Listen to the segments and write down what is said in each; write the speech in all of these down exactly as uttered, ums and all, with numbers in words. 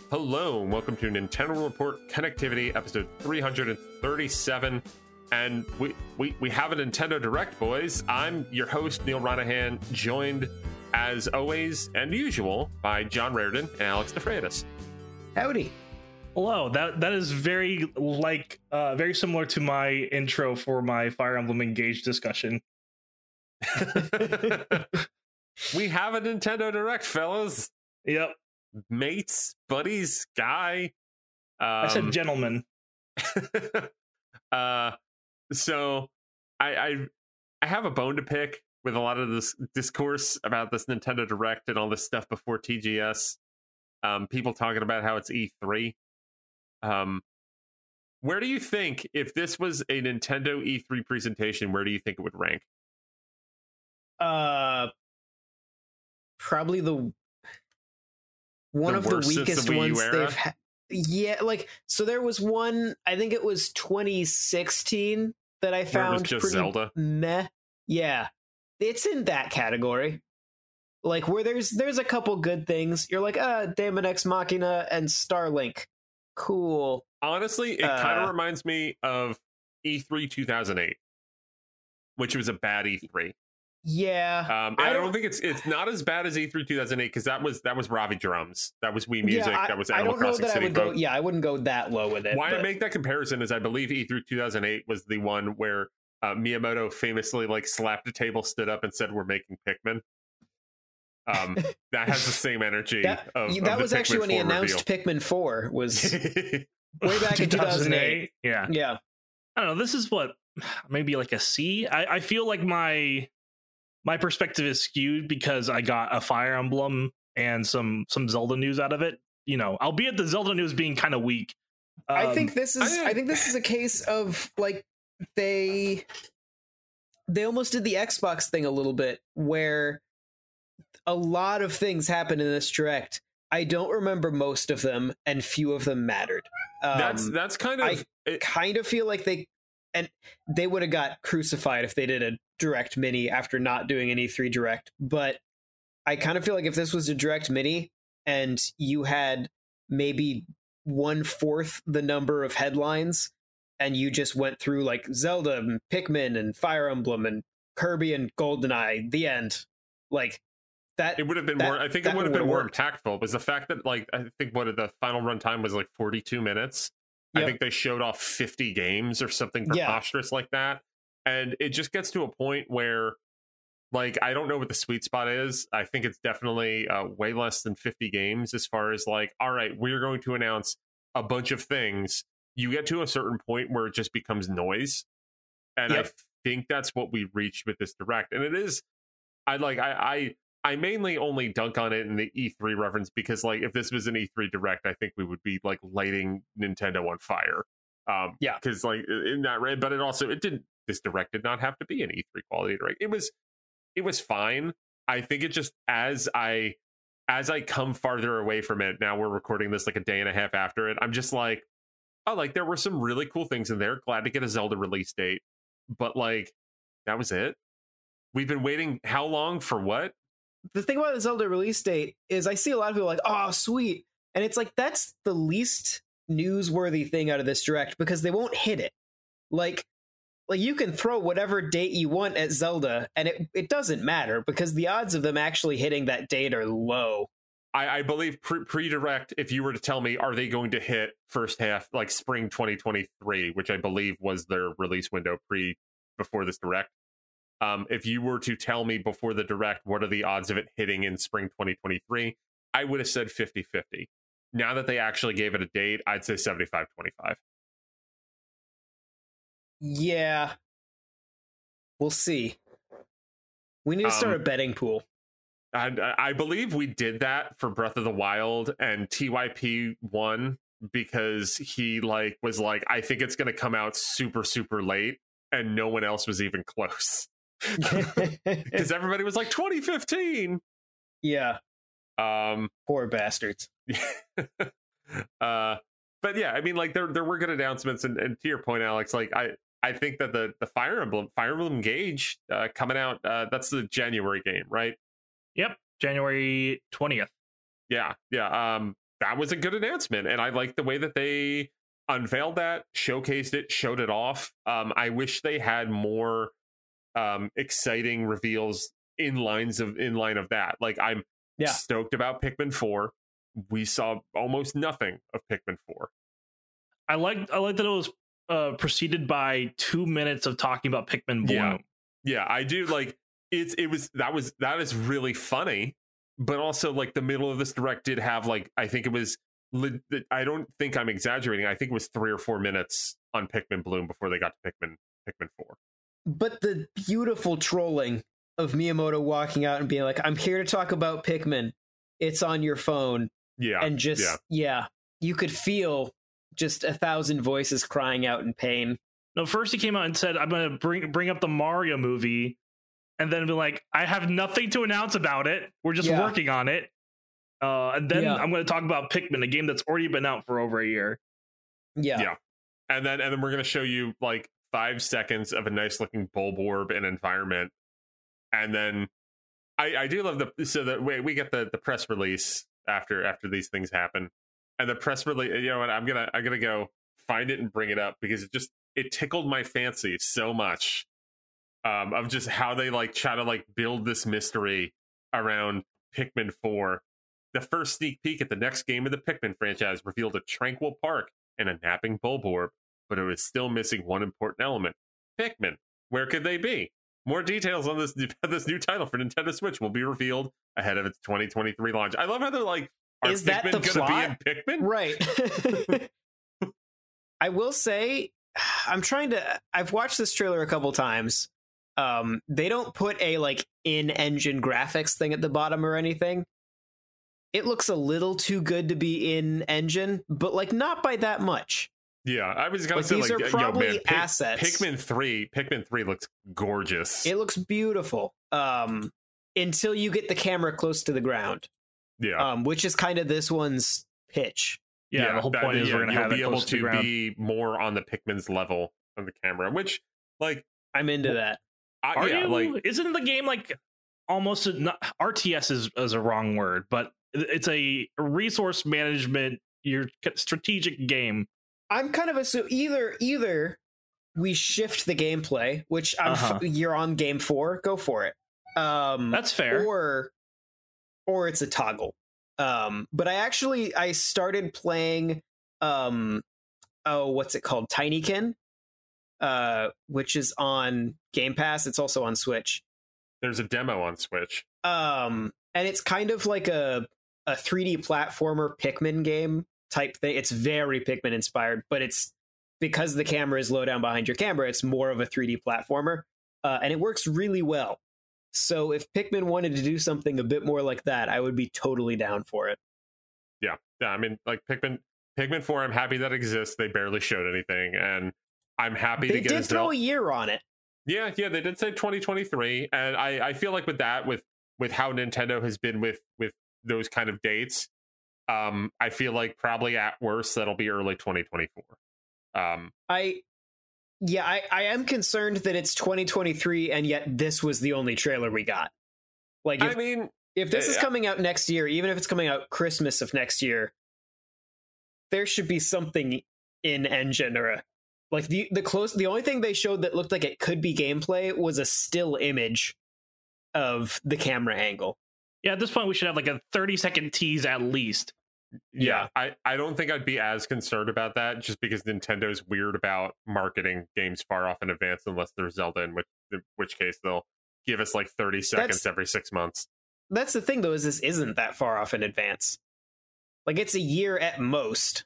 Hello, and welcome to Nintendo Report Connectivity, episode three hundred thirty-seven. And we, we, we have a Nintendo Direct, boys. I'm your host, Neil Ronahan, joined, as always and usual, by John Raridan and Alex DeFreitas. Howdy. Hello. That that is very like uh, very similar to my intro for my Fire Emblem Engage discussion. We have a Nintendo Direct, fellas. Yep. Mates, buddies, guy. Um, I said gentlemen. uh, so I, I I have a bone to pick with a lot of this discourse about this Nintendo Direct and all this stuff before T G S. Um, people talking about how it's E three. Um, where do you think, if this was a Nintendo E three presentation, where do you think it would rank? Uh, probably the one The of the worst since weakest the Wii U ones era? they've had. Yeah, like so there was one. I think it was twenty sixteen that I Where it was found just pretty Zelda? meh. Yeah, it's in that category. Like where there's there's a couple good things. You're like, uh, Daemon X Machina and Starlink. Cool. Honestly, it kind of Uh, reminds me of E three two thousand eight, which was a bad E three. Yeah. Um, I, I don't, don't think it's it's not as bad as E three two thousand eight, because that was that was Ravi Drums, that was Wii Music, yeah, I, that was I Animal don't know Crossing that City I would Folk. go. Yeah, I wouldn't go that low with it. Why but... I make that comparison is I believe E three two thousand eight was the one where uh, Miyamoto famously like slapped a table, stood up, and said, "We're making Pikmin." Um, that has the same energy. that of, that of was the actually Pikmin when he four announced reveal. Pikmin four was way back in two thousand eight. Yeah. Yeah. I don't know. This is what maybe like a C. I, I feel like my my perspective is skewed because I got a Fire Emblem and some some Zelda news out of it. You know, albeit the Zelda news being kind of weak. Um, I think this is I- I think this is a case of like they they almost did the Xbox thing a little bit where a lot of things happened in this direct. I don't remember most of them, and few of them mattered. Um, that's that's kind of I it, kind of feel like they and they would have got crucified if they did a direct mini after not doing an E three direct. But I kind of feel like if this was a direct mini and you had maybe one fourth the number of headlines, and you just went through like Zelda and Pikmin and Fire Emblem and Kirby and GoldenEye, the end, like that. it would have been that- more. I think that it would have been would've more worked. impactful was the fact that like I think what the final runtime was like forty-two minutes. I Yep. think they showed off fifty games or something Yeah. preposterous like that. And it just gets to a point where, like, I don't know what the sweet spot is. I think it's definitely uh, way less than fifty games as far as like, all right, we're going to announce a bunch of things. You get to a certain point where it just becomes noise. And Yep. I think that's what we reached with this direct. And it is, I like, I, I, I mainly only dunk on it in the E three reference because, like, if this was an E three direct, I think we would be like lighting Nintendo on fire. Um, Yeah. because like in that way, but it also it didn't. This direct did not have to be an E three quality direct. It was, it was fine. I think it just as I, as I come farther away from it. Now we're recording this like a day and a half after it. I'm just like, oh, like there were some really cool things in there. Glad to get a Zelda release date, but like that was it. We've been waiting how long for what? The thing about the Zelda release date is I see a lot of people like, oh, sweet. And it's like, that's the least newsworthy thing out of this direct because they won't hit it. Like, like you can throw whatever date you want at Zelda and it, it doesn't matter because the odds of them actually hitting that date are low. I, I believe pre- pre-direct, if you were to tell me, are they going to hit first half, like spring twenty twenty-three, which I believe was their release window pre before this direct. Um, if you were to tell me before the direct, what are the odds of it hitting in spring twenty twenty-three? I would have said fifty-fifty. Now that they actually gave it a date, I'd say seventy-five twenty-five. Yeah. We'll see. We need to start Um, a betting pool. And I believe we did that for Breath of the Wild, and T Y P won because he like was like, I think it's going to come out super, super late, and no one else was even close. Because everybody was like twenty fifteen. Yeah. Um, Poor bastards. uh, but yeah, I mean, like there there were good announcements, and, and to your point, Alex, like I I think that the the Fire Emblem Fire Emblem Engage uh, coming out, uh, that's the January game, right? Yep. January twentieth. Yeah, yeah. Um, that was a good announcement, and I like the way that they unveiled that, showcased it, showed it off. Um, I wish they had more um, exciting reveals in lines of in line of that. Like, I'm Yeah. stoked about Pikmin four. We saw almost nothing of Pikmin four. I like I like that it was uh, preceded by two minutes of talking about Pikmin Bloom. Yeah. Yeah, I do like it's it was that was that is really funny, but also like the middle of this direct did have like I think it was I don't think I'm exaggerating. I think it was three or four minutes on Pikmin Bloom before they got to Pikmin Pikmin four. But the beautiful trolling of Miyamoto walking out and being like, "I'm here to talk about Pikmin. It's on your phone." Yeah, and just yeah, yeah you could feel just a thousand voices crying out in pain. No, first he came out and said, "I'm going to bring bring up the Mario movie," and then be like, "I have nothing to announce about it. We're just Yeah. working on it." Uh, and then Yeah. I'm going to talk about Pikmin, a game that's already been out for over a year. Yeah, yeah. And then and then we're gonna show you like five seconds of a nice looking Bulborb and environment, and then I I do love the so that wait we get the the press release after after these things happen, and the press release. You know what? I'm gonna I'm gonna go find it and bring it up because it just it tickled my fancy so much. Um, of just how they like try to like build this mystery around Pikmin four. The first sneak peek at the next game of the Pikmin franchise revealed a tranquil park and a napping Bulborb, but it was still missing one important element. Pikmin. Where could they be? More details on this this new title for Nintendo Switch will be revealed ahead of its twenty twenty-three launch. I love how they're like, are Is that Pikmin the gonna plot? be in Pikmin? right. I will say, I'm trying to. I've watched this trailer a couple times. Um, they don't put a like in-engine graphics thing at the bottom or anything. It looks a little too good to be in engine, but like not by that much. Yeah, I was gonna Like, say these like, are yo, probably man, Pik- assets. Pikmin three, Pikmin three looks gorgeous. It looks beautiful. Um, until you get the camera close to the ground. yeah, Um, which is kind of this one's pitch. Yeah, the whole that- point is yeah, we're going to you'll have be it able close to the to ground. be more on the Pikmin's level of the camera, which like I'm into that. I, Are yeah, you? like Isn't the game like almost a, not, R T S is, is a wrong word, but it's a resource management, your strategic game. I'm kind of assuming either either we shift the gameplay, which I'm Uh-huh. f- you're on game four, go for it. Um, That's fair. Or or it's a toggle. Um, but I actually I started playing um oh what's it called Tinykin, uh, which is on Game Pass. It's also on Switch. there's a demo on Switch. Um, and it's kind of like a a three D platformer Pikmin game type thing. It's very Pikmin inspired, but it's because the camera is low down behind your camera, it's more of a three D platformer, uh, and it works really well. So if Pikmin wanted to do something a bit more like that, I would be totally down for it. Yeah, yeah. I mean, like Pikmin, Pikmin four. I'm happy that exists. They barely showed anything, and I'm happy They to get did a throw Zel- a year on it. Yeah, yeah. They did say twenty twenty-three, and I I feel like with that, with with how Nintendo has been with with those kind of dates, um, I feel like probably at worst that'll be early twenty twenty-four. Um, I yeah, I, I am concerned that it's twenty twenty-three and yet this was the only trailer we got. Like if, I mean, if this is uh, coming out next year, even if it's coming out Christmas of next year, there should be something in engine or a like the the close the only thing they showed that looked like it could be gameplay was a still image of the camera angle. Yeah, at this point, we should have like a thirty second tease at least. yeah, I, I don't think I'd be as concerned about that just because Nintendo's weird about marketing games far off in advance unless they're Zelda, in which, in which case they'll give us like thirty seconds That's- every six months. That's the thing though, is this isn't that far off in advance. Like it's a year at most.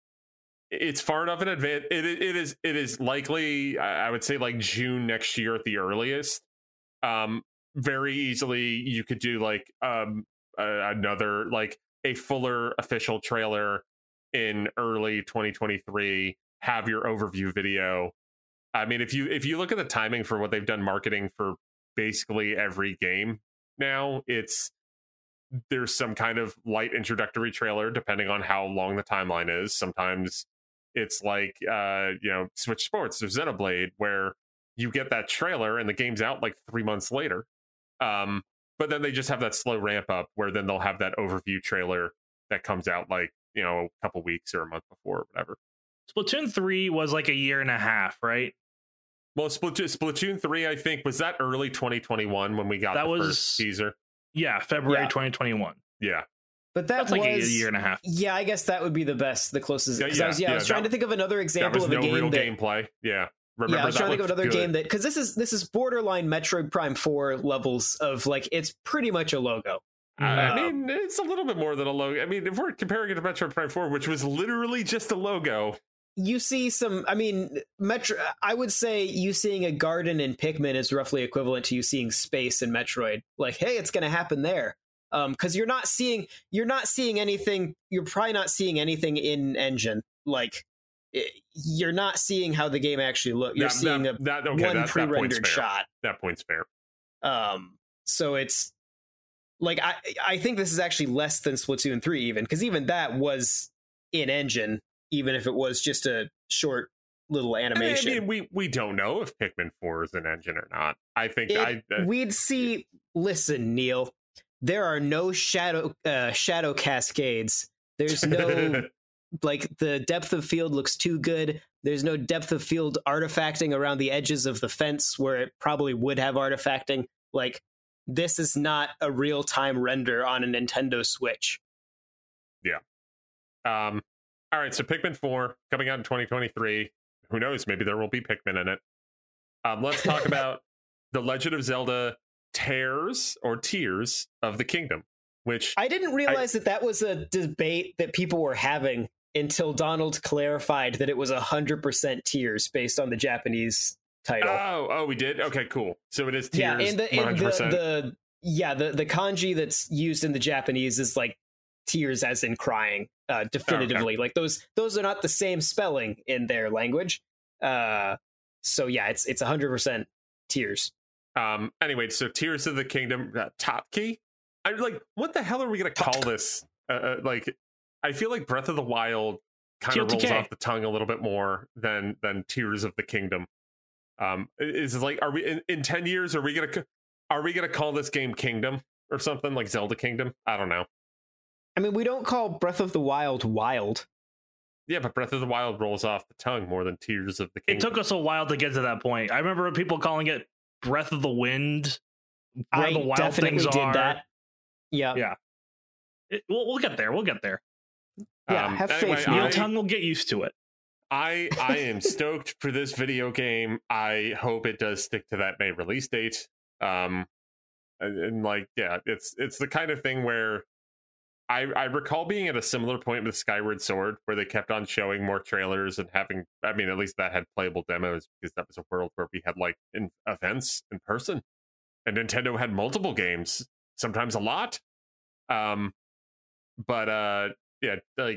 It's far enough in advance. It, it is it is likely, I would say, like June next year at the earliest. Um, very easily, you could do like um uh, another like a fuller official trailer in early twenty twenty-three. Have your overview video. I mean, if you if you look at the timing for what they've done marketing for basically every game now, it's there's some kind of light introductory trailer depending on how long the timeline is. Sometimes it's like uh you know Switch Sports or Xenoblade where you get that trailer and the game's out like three months later. Um, but then they just have that slow ramp up where then they'll have that overview trailer that comes out like you know, a couple weeks or a month before or whatever. Splatoon three was like a year and a half, right? Well, Splatoon, Splatoon three, I think, was that early twenty twenty-one when we got that the was, first teaser? Yeah, February Yeah. twenty twenty-one. Yeah. But that That's was like a year and a half. Yeah, I guess that would be the best, the closest. Yeah, Because yeah, I was, yeah, I yeah, was trying that- to think of another That example was of a no game real that. gameplay. Yeah. Remember, Yeah, I was that trying to think of looked another good. game that because this is this is borderline Metroid Prime four levels of like it's pretty much a logo. I I Um, mean, it's a little bit more than a logo. I mean, if we're comparing it to Metroid Prime four, which was literally just a logo. You see some. I mean, Metro. I would say you seeing a garden in Pikmin is roughly equivalent to you seeing space in Metroid. Like, hey, it's going to happen there. Um, because you're not seeing you're not seeing anything. You're probably not seeing anything in engine. Like, it, you're not seeing how the game actually looks. You're That- seeing that- a that- okay, one that- that point's pre-rendered fair. shot. That point's fair. Um, so it's like I I think this is actually less than Splatoon three even because even that was in engine, even if it was just a short little I mean, I animation. mean, we we don't know if Pikmin four is an engine or not. I think It- I. Uh, we'd see. Listen, Neil, there are no shadow uh, shadow cascades. There's no like the depth of field looks too good. There's no depth of field artifacting around the edges of the fence where it probably would have artifacting. Like this is not a real time render on a Nintendo Switch. um. All right, so Pikmin four coming out in twenty twenty-three. Who knows? Maybe there will be Pikmin in it. Um, let's talk about The Legend of Zelda Tears or Tears of the Kingdom, which I didn't realize that that was a debate that people were having until Donald clarified that it was one hundred percent Tears based on the Japanese title. oh oh we did okay cool. So it is Tears. yeah, and the, one and hundred the, percent. the yeah the the kanji that's used in the Japanese is like tears as in crying, uh, definitively. Like those those are not the same spelling in their language. Uh, so yeah, it's it's one hundred percent Tears. Um. Anyway, so Tears of the Kingdom, uh, Top Key. I'm like, what the hell are we gonna call this? Uh, uh, like, I feel like Breath of the Wild kind of T O T K. rolls off the tongue a little bit more than than Tears of the Kingdom. Um, is it like, are we in, in ten years? Are we gonna c- are we gonna call this game Kingdom or something like Zelda Kingdom? I don't know. I mean, we don't call Breath of the Wild wild. Yeah, but Breath of the Wild rolls off the tongue more than Tears of the Kingdom. It took us a while to get to that point. I remember people calling it Breath of the Wind, where I the wild definitely things did are. that. Yeah. Yeah. It, we'll, we'll get there. We'll get there. Yeah, Um, have anyway, faith, I- Neil Tongue will get used to it. I I am stoked for this video game. I hope it does stick to that May release date. Um, and, and like, yeah, it's it's the kind of thing where I I recall being at a similar point with Skyward Sword, where they kept on showing more trailers and having. I mean, at least that had playable demos because that was a world where we had like in events in person, and Nintendo had multiple games, sometimes a lot. Um, but uh, yeah, like.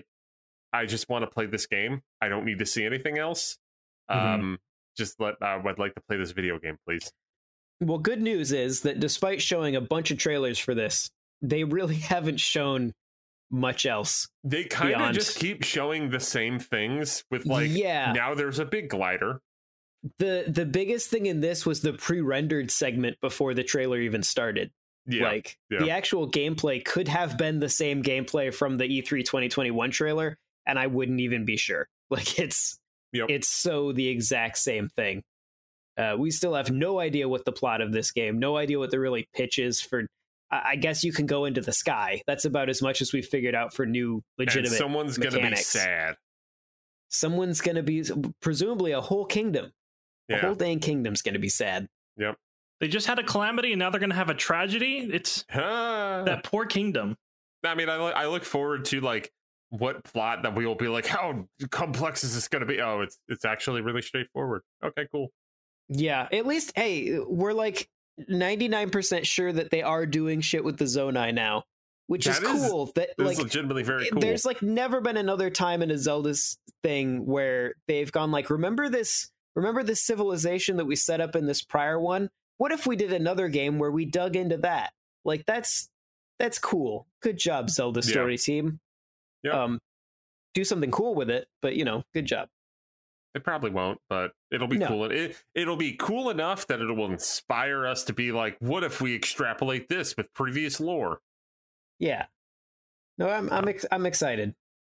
I just want to play this game. I don't need to see anything else. Mhm. Um, just let I would like to play this video game, please. Well, good news is that despite showing a bunch of trailers for this, they really haven't shown much else. They kind of Beyond- just keep showing the same things with like yeah, now there's a big glider. the the biggest thing in this was the pre-rendered segment before the trailer even started. Yeah. Like yeah. the actual gameplay could have been the same gameplay from the E three twenty twenty-one trailer, and I wouldn't even be sure. Like it's Yep. it's so the exact same thing. Uh, we still have no idea what the plot of this game, no idea what the really pitch is for. I I guess you can go into the sky. That's about as much as we've figured out for new and legitimate. someone's gonna be mechanics. sad. Someone's gonna be presumably a whole kingdom. A Yeah. whole dang kingdom's gonna be sad. They just had a calamity and now they're going to have a tragedy. It's Huh. that poor kingdom. I mean, I, li- I look forward to like what plot that we will be like. How complex is this going to be? Oh, it's it's actually really straightforward. Okay, cool. Yeah, at least, hey, we're like ninety-nine percent sure that they are doing shit with the Zonai now, which is That is- cool. That This like is legitimately very cool. there's like never been another time in a Zelda's thing where they've gone like, remember this, remember this civilization that we set up in this prior one? What if we did another game where we dug into that? Like that's that's cool. Good job, Zelda Yeah. story team. Yeah. Um, do something cool with it, but you know, good job. It probably won't, but it'll be No. cool. It it'll be cool enough that it will inspire us to be like, what if we extrapolate this with previous lore? Yeah. No, I'm I'm ex- I'm excited.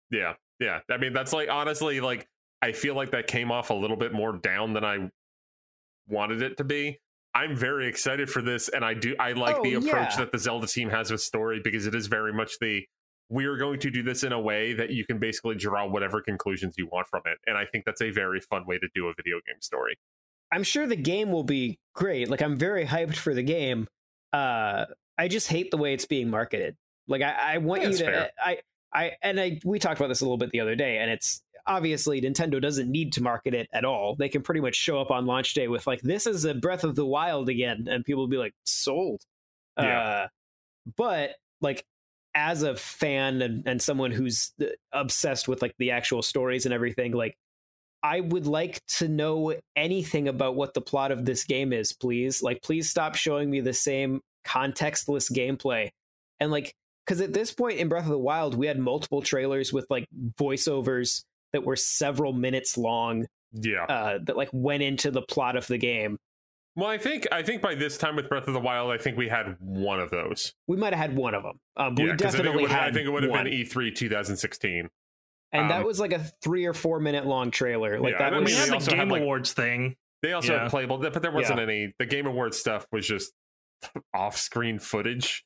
Yeah, yeah. I mean, that's like honestly, like I feel like that came off a little bit more down than I wanted it to be. I'm very excited for this, and I do I like Oh, the approach yeah. that the Zelda team has with story, because it is very much the we're going to do this in a way that you can basically draw whatever conclusions you want from it. And I think that's a very fun way to do a video game story. I'm sure the game will be great. Like, I'm very hyped for the game. Uh, I just hate the way it's being marketed. Like, I, I want Yeah, you to, that's fair. I, I, and I, we talked about this a little bit the other day, and it's obviously Nintendo doesn't need to market it at all. They can pretty much show up on launch day with like, this is a Breath of the Wild again, and people will be like, sold. Yeah. Uh, but like, as a fan and, and someone who's obsessed with like the actual stories and everything, like, I would like to know anything about what the plot of this game is, please. Like, please stop showing me the same contextless gameplay. And like, because at this point in Breath of the Wild, we had multiple trailers with like voiceovers that were several minutes long. Yeah. Uh, that like went into the plot of the game. Well, I think I think by this time with Breath of the Wild, I think we had one of those. We might have had one of them. Um, but Yeah, we 'cause I think it definitely would- had I think it would have one. been E three twenty sixteen. And Um, that was like a three or four minute long trailer. Like Yeah, that and I was We mean, had they the also Game had, like- Awards thing. They also Yeah. had playable, but there wasn't Yeah. any. The Game Awards stuff was just off-screen footage.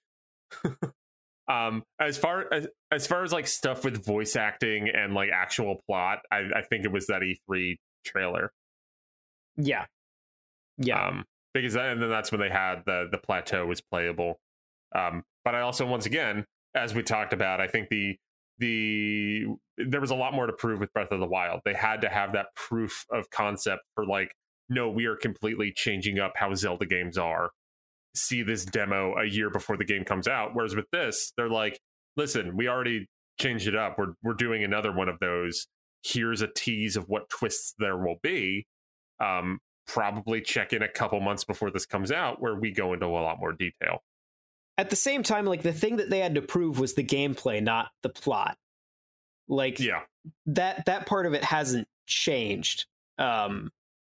um, as far as as far as like stuff with voice acting and like actual plot, I, I think it was that E three trailer. yeah, yeah. Um, because that, and then that's when they had the the plateau was playable. Um, but I also, once again, as we talked about, I think the the there was a lot more to prove with Breath of the Wild. They had to have that proof of concept for like, no, we are completely changing up how Zelda games are. See this demo a year before the game comes out. Whereas with this, they're like, listen, we already changed it up. We're we're doing another one of those. Here's a tease of what twists there will be. Um, probably check in a couple months before this comes out, where we go into a lot more detail. At the same time, like the thing that they had to prove was the gameplay, not the plot. Like Yeah, that that part of it hasn't changed. Um,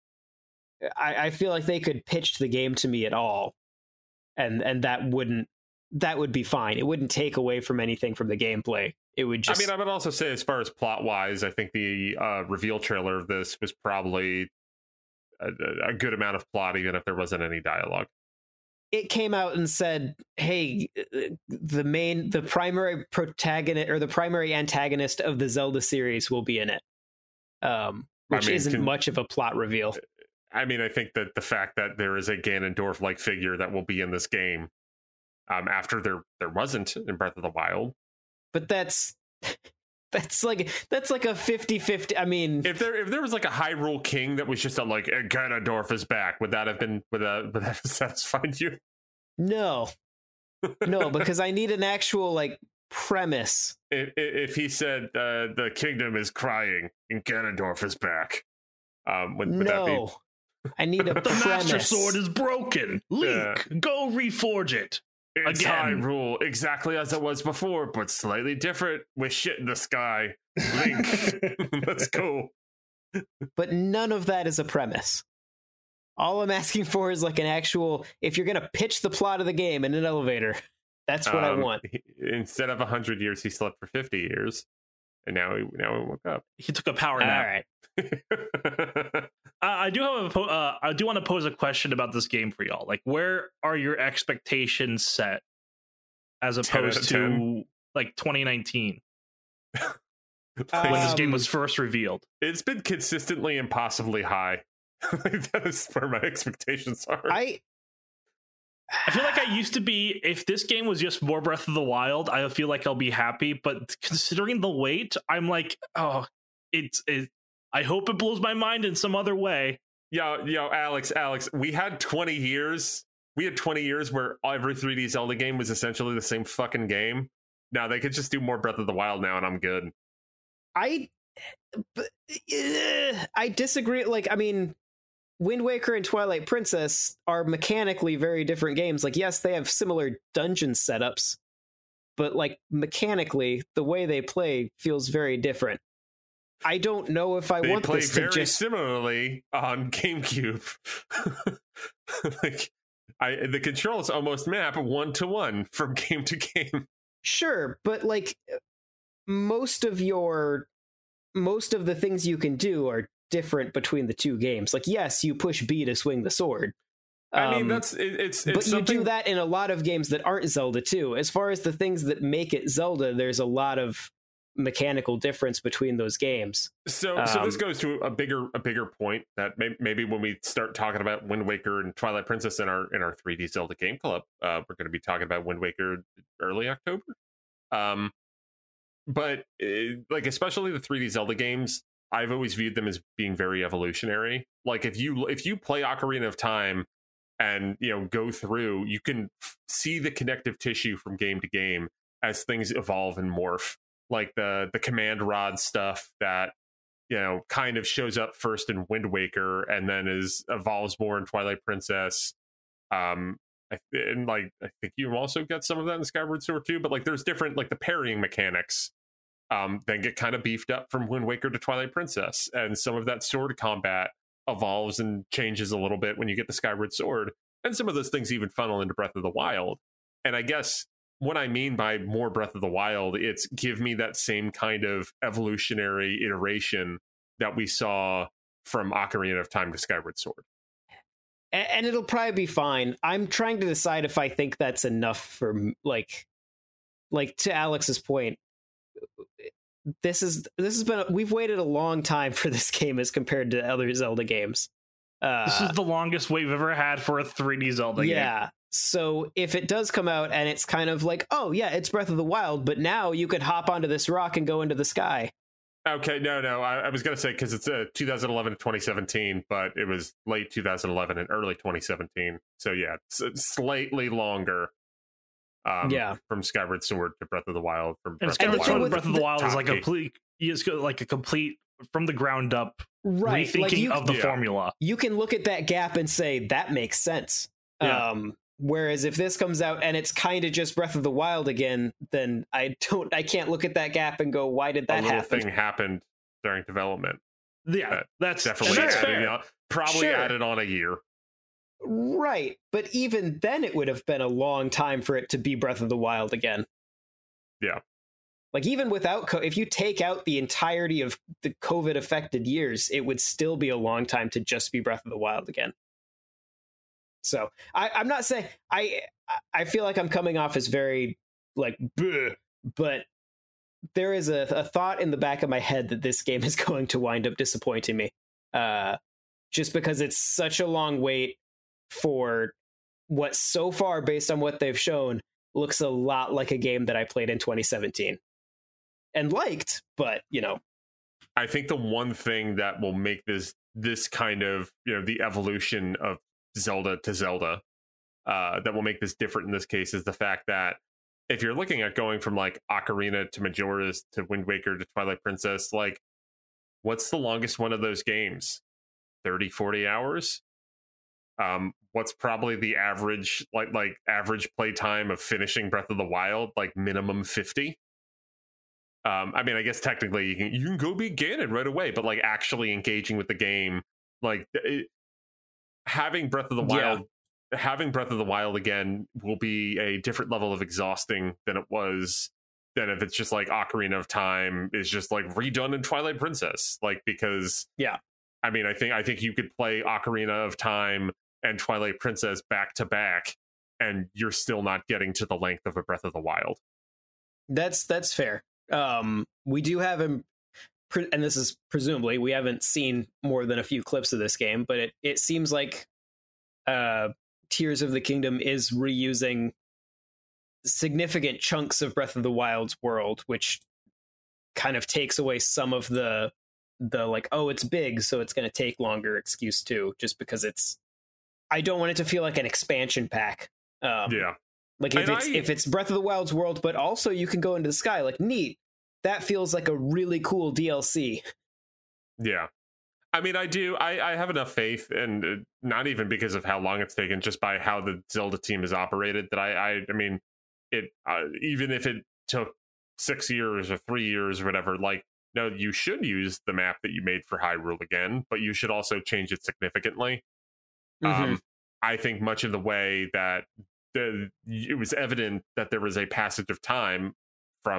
I, I feel like they could pitch the game to me at all, and and that wouldn't that would be fine. It wouldn't take away from anything from the gameplay. It would just. I mean, I would also say, as far as plot wise, I think the uh, reveal trailer of this was probably a, a good amount of plot, even if there wasn't any dialogue. It came out and said, "Hey, the main, the primary protagonist or the primary antagonist of the Zelda series will be in it," um, which I mean, isn't can- much of a plot reveal. I mean, I think that the fact that there is a Ganondorf-like figure that will be in this game, um, after there there wasn't in Breath of the Wild. But that's that's like that's like a fifty-fifty. I mean, If there if there was like a Hyrule King that was just a, like, Ganondorf is back, would that have been would that would that have satisfied you? no, no, because I need an actual like premise. If, if he said uh, the kingdom is crying and Ganondorf is back, um, would, would that be? No, I need a The premise. Master Sword is broken. Link, go reforge it. It's Again. Hyrule, exactly as it was before, but slightly different with shit in the sky. Link, let's go. But none of that is a premise. All I'm asking for is like an actual. If you're gonna pitch the plot of the game in an elevator, that's what I Um, want. he- instead of a hundred years, he slept for fifty years, and now he now he woke up. He took a power All nap. right. Uh, I do have a po- uh, I do want to pose a question about this game for y'all. Like, where are your expectations set as ten out of opposed to ten. like twenty nineteen Like, when this Um, game was first revealed? it's been consistently impossibly high. Like, that is where my expectations are. I I feel like I used to be. If this game was just more Breath of the Wild, I feel like I'll be happy. But considering the wait, I'm like, oh, it's. It, I hope it blows my mind in some other way. Yo, yo, Alex, Alex, we had twenty years. We had twenty years where every three D Zelda game was essentially the same fucking game. Now they could just do more Breath of the Wild now, and I'm good. I but, uh, I disagree. Like, I mean, Wind Waker and Twilight Princess are mechanically very different games. Like, yes, they have similar dungeon setups, but like mechanically, the way they play feels very different. I don't know if I They want play this to very just similarly on GameCube. Like, I the controls almost map one to one from game to game. sure, but like most of your most of the things you can do are different between the two games. Like, yes, you push B to swing the sword. I mean, Um, that's it, it's, it's but something... you do that in a lot of games that aren't Zelda too. As far as the things that make it Zelda, there's a lot of mechanical difference between those games. So, um, so this goes to a bigger, a bigger point that may, maybe when we start talking about Wind Waker and Twilight Princess in our in our three D Zelda Game Club, uh, we're going to be talking about Wind Waker early October. Um, but uh, like especially the three D Zelda games, I've always viewed them as being very evolutionary. Like if you if you play Ocarina of Time and you know go through, you can f- see the connective tissue from game to game as things evolve and morph. Like the the command rod stuff that you know kind of shows up first in Wind Waker and then is evolves more in Twilight Princess. Um, I, and like I think you also get some of that in Skyward Sword too. But like there's different like the parrying mechanics um, then get kind of beefed up from Wind Waker to Twilight Princess, and some of that sword combat evolves and changes a little bit when you get the Skyward Sword, and some of those things even funnel into Breath of the Wild. And I guess what I mean by more Breath of the Wild, it's give me that same kind of evolutionary iteration that we saw from Ocarina of Time to Skyward Sword. And, and it'll probably be fine. I'm trying to decide if I think that's enough for like, like to Alex's point. This is this has been a, we've waited a long time for this game as compared to other Zelda games. Uh, this is the longest wait we've ever had for a three D Zelda yeah, game. Yeah. So if it does come out and it's kind of like, oh yeah, it's Breath of the Wild, but now you could hop onto this rock and go into the sky. Okay, no, no, I, I was going to say because it's uh, two thousand eleven to twenty seventeen, but it was late two thousand eleven and early twenty seventeen. So yeah, it's, it's slightly longer. Um, yeah, from Skyward Sword to Breath of the Wild. From and Breath Skyward of Sword Wild, Breath of the Wild is like a Taki. complete, it's like a complete from the ground up right. rethinking like you, of the yeah. formula. You can look at that gap and say that makes sense. Yeah. Um, whereas if this comes out and it's kind of just Breath of the Wild again, then I don't, I can't look at that gap and go, why did that a little happen? thing happened during development. Yeah, That that's Definitely that's added fair. on, probably Sure. added on a year. Right, but even then it would have been a long time for it to be Breath of the Wild again. Yeah. Like even without, co- if you take out the entirety of the COVID affected years, it would still be a long time to just be Breath of the Wild again. So I, I'm not saying I. I feel like I'm coming off as very like, bleh, but there is a, a thought in the back of my head that this game is going to wind up disappointing me, uh, just because it's such a long wait for what so far, based on what they've shown, looks a lot like a game that I played in twenty seventeen and liked, but you know. I think the one thing that will make this this kind of, you know, the evolution of Zelda to Zelda, uh, that will make this different in this case is the fact that if you're looking at going from like Ocarina to Majora's to Wind Waker to Twilight Princess, like what's the longest one of those games? thirty, forty hours? Um, what's probably the average like like average play time of finishing Breath of the Wild? Like minimum fifty. Um, I mean, I guess technically you can you can go beat Ganon right away, but like actually engaging with the game, like it, having Breath of the Wild, yeah. having Breath of the Wild again will be a different level of exhausting than it was than if it's just like Ocarina of Time is just like redone in Twilight Princess, like because yeah, I mean, I think I think you could play Ocarina of Time and Twilight Princess back to back, and you're still not getting to the length of a Breath of the Wild. That's that's fair. Um, we do have him, and this is presumably we haven't seen more than a few clips of this game, but it it seems like uh, Tears of the Kingdom is reusing significant chunks of Breath of the Wild's world, which kind of takes away some of the the like, oh, it's big, so it's going to take longer excuse too, just because it's. I don't want it to feel like an expansion pack. Um, yeah. Like if and it's I, if it's Breath of the Wild's world, but also you can go into the sky, like neat. That feels like a really cool D L C. Yeah. I mean, I do. I, I have enough faith, and uh, not even because of how long it's taken, just by how the Zelda team is operated, that I, I, I mean, it, uh, even if it took six years or three years or whatever, like, no, you should use the map that you made for Hyrule again, but you should also change it significantly. Mm-hmm. Um, I think much of the way that the, it was evident that there was a passage of time from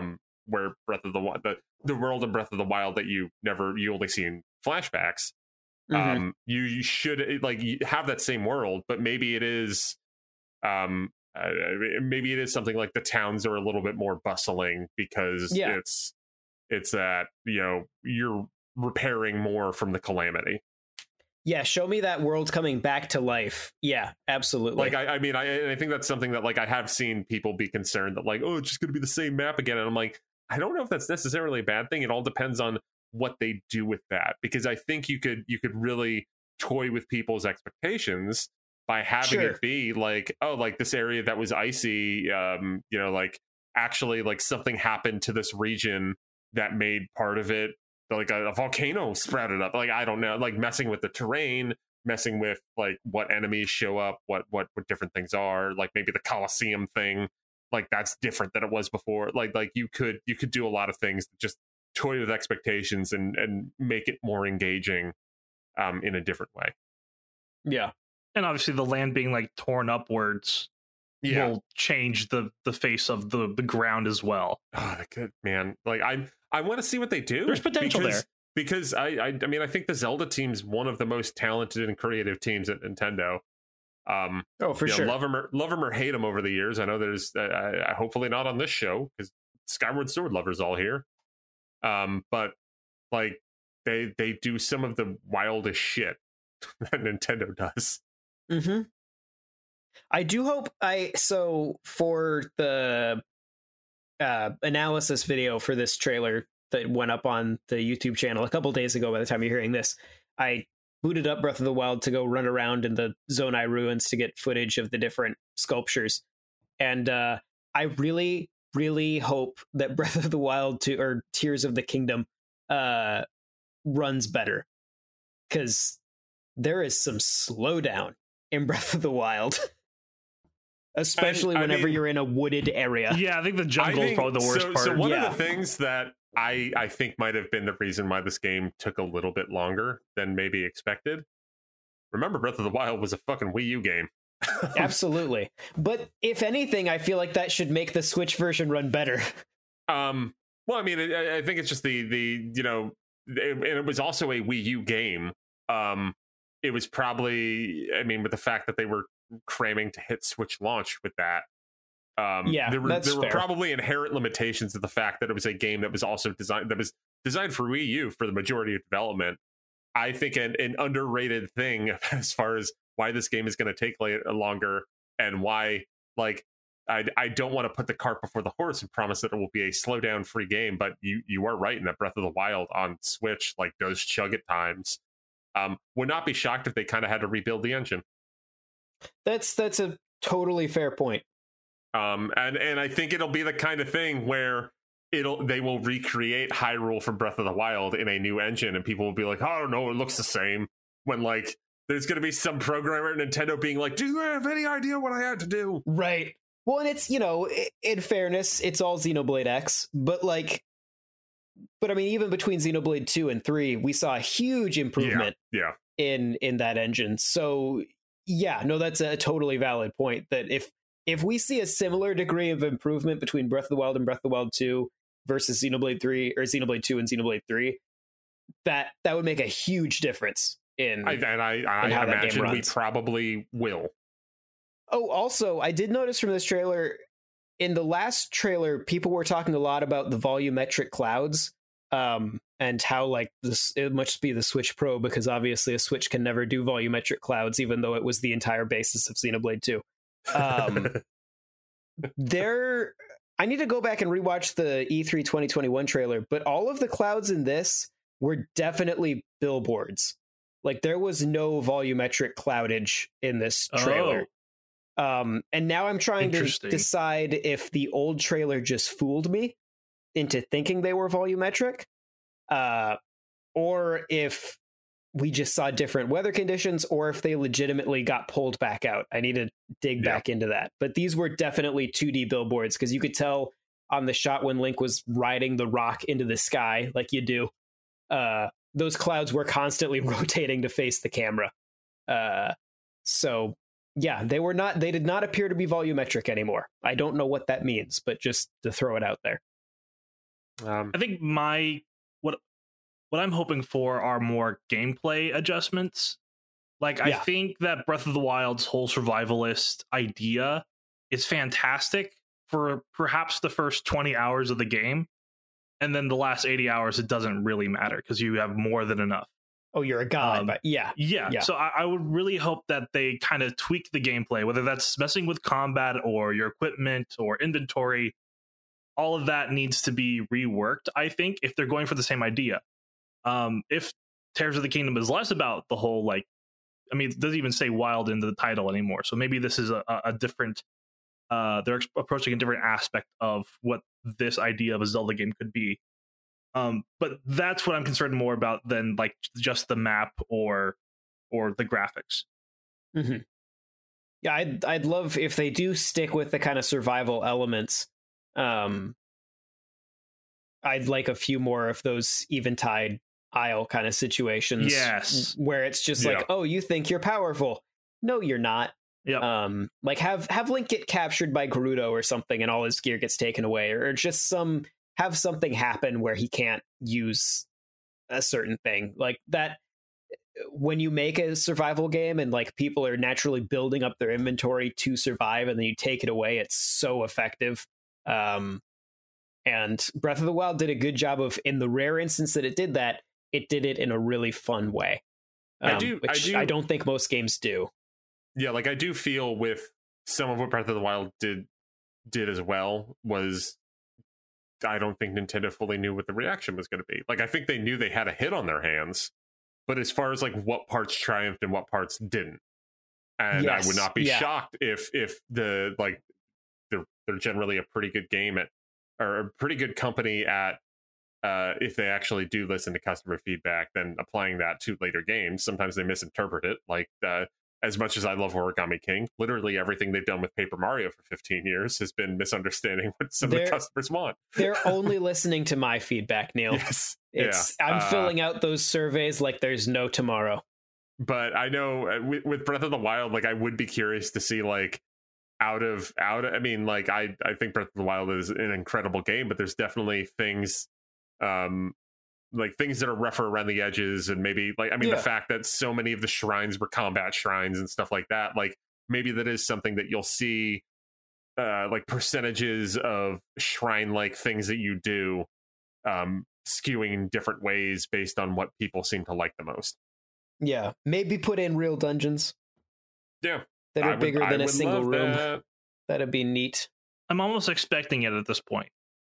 where Breath of the Wild, the, the world in Breath of the Wild that you never, you only see in flashbacks. Mhm. Um, you, you should like you have that same world, but maybe it is, um, uh, maybe it is something like the towns are a little bit more bustling because Yeah. it's, it's that, you know, you're repairing more from the calamity. Yeah, show me that world coming back to life. Yeah, absolutely. Like, I, I mean, I, I think that's something that, like, I have seen people be concerned that, like, oh, it's just going to be the same map again. And I'm like, I don't know if that's necessarily a bad thing. It all depends on what they do with that, because I think you could you could really toy with people's expectations by having Sure. it be like, oh, like this area that was icy, um, you know, like actually, like something happened to this region that made part of it like a, a volcano sprouted up. Like, I don't know, like messing with the terrain, messing with like what enemies show up, what what what different things are, like maybe the Colosseum thing, like that's different than it was before. Like like you could you could do a lot of things to just toy with expectations and and make it more engaging um in a different way. Yeah. And obviously the land being like torn upwards Yeah. will change the the face of the the ground as well. Oh, that could, man. Like I I want to see what they do. There's potential because, there. Because I, I I mean I think the Zelda team's one of the most talented and creative teams at Nintendo. Um, Oh, for you know, sure. love them or love them or hate them over the years. I know there's uh, I, hopefully not on this show because Skyward Sword lovers all here. Um, but like they they do some of the wildest shit that Nintendo does. Mm-hmm. I do hope I so for the uh, analysis video for this trailer that went up on the YouTube channel a couple days ago. By the time you're hearing this, I booted up Breath of the Wild to go run around in the Zonai ruins to get footage of the different sculptures, and uh, I really, really hope that Breath of the Wild to or Tears of the Kingdom uh, runs better, because there is some slowdown in Breath of the Wild. Especially I- I whenever mean- you're in a wooded area. Yeah, I think the I jungle is think- probably the worst so, part. So one Yeah. of the things that I I think might have been the reason why this game took a little bit longer than maybe expected. Remember, Breath of the Wild was a fucking Wii U game. Absolutely. But if anything, I feel like that should make the Switch version run better. Um, well, I mean, I, I think it's just the the you know, it, and it was also a Wii U game. Um, it was probably, I mean, with the fact that they were cramming to hit Switch launch with that. Um, Yeah, there were that's there were fair. probably inherent limitations to the fact that it was a game that was also designed that was designed for Wii U for the majority of development. I think an, an underrated thing as far as why this game is going to take la- longer and why, like, I, I don't want to put the cart before the horse and promise that it will be a slow down free game, but you you are right in that Breath of the Wild on Switch like does chug at times. Um, would not be shocked if they kind of had to rebuild the engine. That's that's a totally fair point. Um, and and I think it'll be the kind of thing where it'll they will recreate Hyrule from Breath of the Wild in a new engine, and people will be like, "Oh no, it looks the same." When like there's going to be some programmer at Nintendo being like, "Do you have any idea what I had to do?" Right. Well, and it's, you know, i- in fairness, it's all Xenoblade X, but like, but I mean, even between Xenoblade two and three, we saw a huge improvement Yeah, in in that engine. So yeah, no, that's a totally valid point. That if if we see a similar degree of improvement between Breath of the Wild and Breath of the Wild two versus Xenoblade three or Xenoblade two and Xenoblade three, that that would make a huge difference in. I, and I, I how that game imagine we runs. probably will. Oh, also, I did notice from this trailer, in the last trailer, people were talking a lot about the volumetric clouds, um, and how like this it must be the Switch Pro, because obviously a Switch can never do volumetric clouds, even though it was the entire basis of Xenoblade two. Um, there, I need to go back and rewatch the E three twenty twenty-one trailer, but all of the clouds in this were definitely billboards. Like there was no volumetric cloudage in this trailer. Um, and now I'm trying to Interesting. decide if the old trailer just fooled me into thinking they were volumetric, uh, or if we just saw different weather conditions, or if they legitimately got pulled back out. I need to dig Yeah. back into that. But these were definitely two D billboards, because you could tell on the shot when Link was riding the rock into the sky, like you do, uh, those clouds were constantly rotating to face the camera. Uh, so yeah, they were not, they did not appear to be volumetric anymore. I don't know what that means, but just to throw it out there. Um, I think my what what I'm hoping for are more gameplay adjustments. Like, I Yeah. think that Breath of the Wild's whole survivalist idea is fantastic for perhaps the first twenty hours of the game, and then the last eighty hours it doesn't really matter because you have more than enough. Oh, you're a god, Um, but yeah. Yeah, Yeah. so I, I would really hope that they kind of tweak the gameplay, whether that's messing with combat or your equipment or inventory. All of that needs to be reworked, I think, if they're going for the same idea. Um, if Tears of the Kingdom is less about the whole, like, I mean, it doesn't even say wild in the title anymore, so maybe this is a, a different, uh, they're approaching a different aspect of what this idea of a Zelda game could be. Um, but that's what I'm concerned more about than like just the map or or the graphics. Mm-hmm. Yeah, I'd I'd love if they do stick with the kind of survival elements. Um, I'd like a few more of those Eventide Isle kind of situations. Yes, where it's just Yeah. like, oh, you think you're powerful? No, you're not. Yep. Um, like have have Link get captured by Gerudo or something, and all his gear gets taken away, or just some have something happen where he can't use a certain thing like that. When you make a survival game and like people are naturally building up their inventory to survive, and then you take it away, it's so effective. Um, and Breath of the Wild did a good job of, in the rare instance that it did that, it did it in a really fun way. Um, I do, I which do, I don't think most games do. Yeah, like I do feel with some of what Breath of the Wild did did as well was, I don't think Nintendo fully knew what the reaction was going to be. Like, I think they knew they had a hit on their hands, but as far as like what parts triumphed and what parts didn't, and Yes, I would not be yeah. shocked if if the like they're they're generally a pretty good game at, or a pretty good company at, uh, if they actually do listen to customer feedback, then applying that to later games. Sometimes they misinterpret it. Like, uh, as much as I love Origami King, literally everything they've done with Paper Mario for fifteen years has been misunderstanding what some They're- of the customers want. They're only listening to my feedback, Neil. Yes. It's yeah. I'm Uh, filling out those surveys like there's no tomorrow. But I know uh, with, with Breath of the Wild, like I would be curious to see like out of out. I mean, like I I think Breath of the Wild is an incredible game, but there's definitely things, um, like things that are rougher around the edges, and maybe like I mean Yeah. the fact that so many of the shrines were combat shrines and stuff like that. Like maybe that is something that you'll see, uh, like percentages of shrine like things that you do, um, skewing in different ways based on what people seem to like the most. Yeah, maybe put in real dungeons Yeah. that I are would- bigger I than a would single love room. that. That'd be neat. I'm almost expecting it at this point.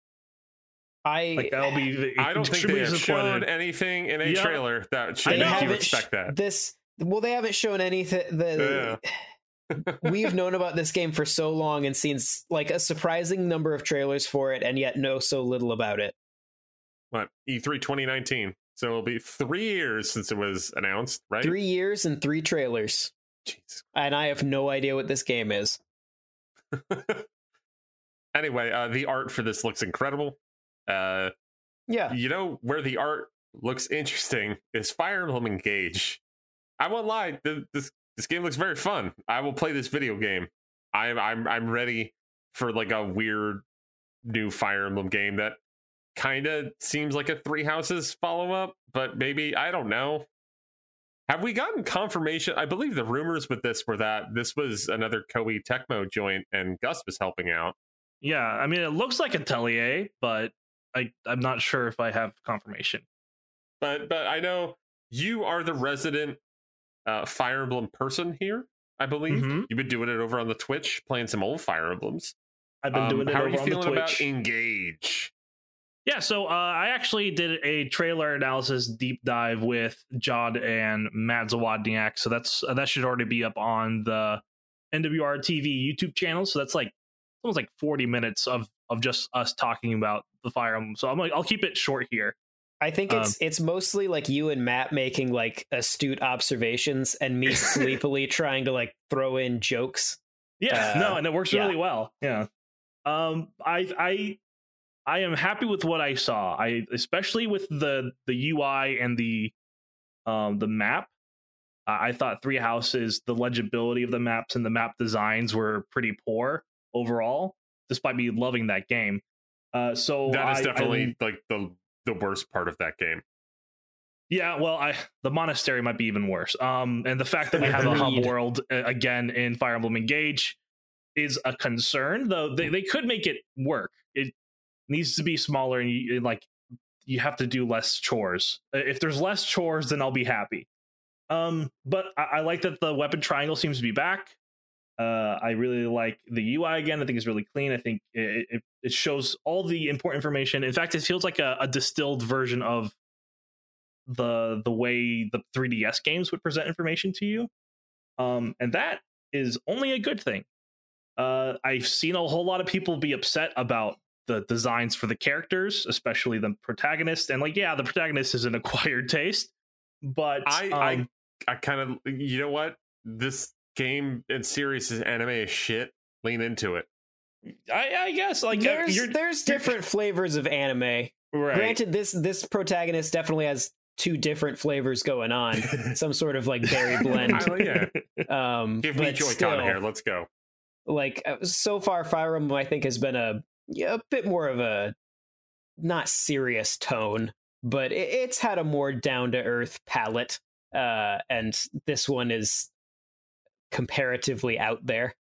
I Like that'll be I don't think extremely they have shown disappointed. anything in a Yeah. trailer that should I they know. make you haven't expect sh- that. this. Well, they haven't shown anything. The we've known about this game for so long and seen s- like a surprising number of trailers for it, and yet know so little about it. What, E three twenty nineteen? So it'll be three years since it was announced, right? Three years and three trailers, Jesus. and I have no idea what this game is. Anyway, uh, the art for this looks incredible. Uh, Yeah, you know where the art looks interesting is Fire Emblem Engage. I won't lie, th- this this game looks very fun. I will play this video game. I'm I'm I'm ready for like a weird new Fire Emblem game that kind of seems like a Three Houses follow up, but maybe I don't know. Have we gotten confirmation? I believe the rumors with this were that this was another Koei Tecmo joint, and Gus was helping out. Yeah, I mean, it looks like Atelier, but I I'm not sure if I have confirmation. But but I know you are the resident uh, Fire Emblem person here. I believe Mhm. you've been doing it over on the Twitch, playing some old Fire Emblems. I've been Um, doing it how over are you on the feeling about Twitch. Engage? Yeah, so uh, I actually did a trailer analysis deep dive with Jod and Matt Zawodniak. So that's uh, that should already be up on the N W R T V YouTube channel. So that's like almost like forty minutes of of just us talking about the Fire Emblem. So I'm like, I'll keep it short here. I think it's it's mostly like you and Matt making like astute observations, and me sleepily trying to like throw in jokes. Yeah, Uh, no, and it works yeah. really well. Yeah. Um, I I I am happy with what I saw. I especially with the the U I and the um the map. Uh, I thought Three Houses, the legibility of the maps and the map designs were pretty poor overall, despite me loving that game. Uh, so that is I, definitely I, like the the worst part of that game. Yeah, well, I the monastery might be even worse. Um, and the fact that we have a hub Agreed. world uh, again in Fire Emblem Engage is a concern. Though they, they could make it work. It needs to be smaller, and you, like you have to do less chores. If there's less chores, then I'll be happy. Um, but I, I like that the weapon triangle seems to be back. Uh, I really like the U I again. I think it's really clean. I think it, it, it shows all the important information. In fact, it feels like a, a distilled version of the the way the three D S games would present information to you. Um, and that is only a good thing. Uh, I've seen a whole lot of people be upset about the designs for the characters, especially the protagonist. And like, yeah, the protagonist is an acquired taste, but I um, I I kind of, you know what, this game and series is anime as shit. Lean into it. I, I guess like there's you're, there's different flavors of anime. right. Granted, this this protagonist definitely has two different flavors going on, some sort of like berry blend. I, yeah. Um, Give me but Joy-Con still, hair. Let's go. Like uh, so far, Fire Emblem I think has been a yeah, a bit more of a not serious tone, but it, it's had a more down to earth palette, uh, and this one is comparatively out there.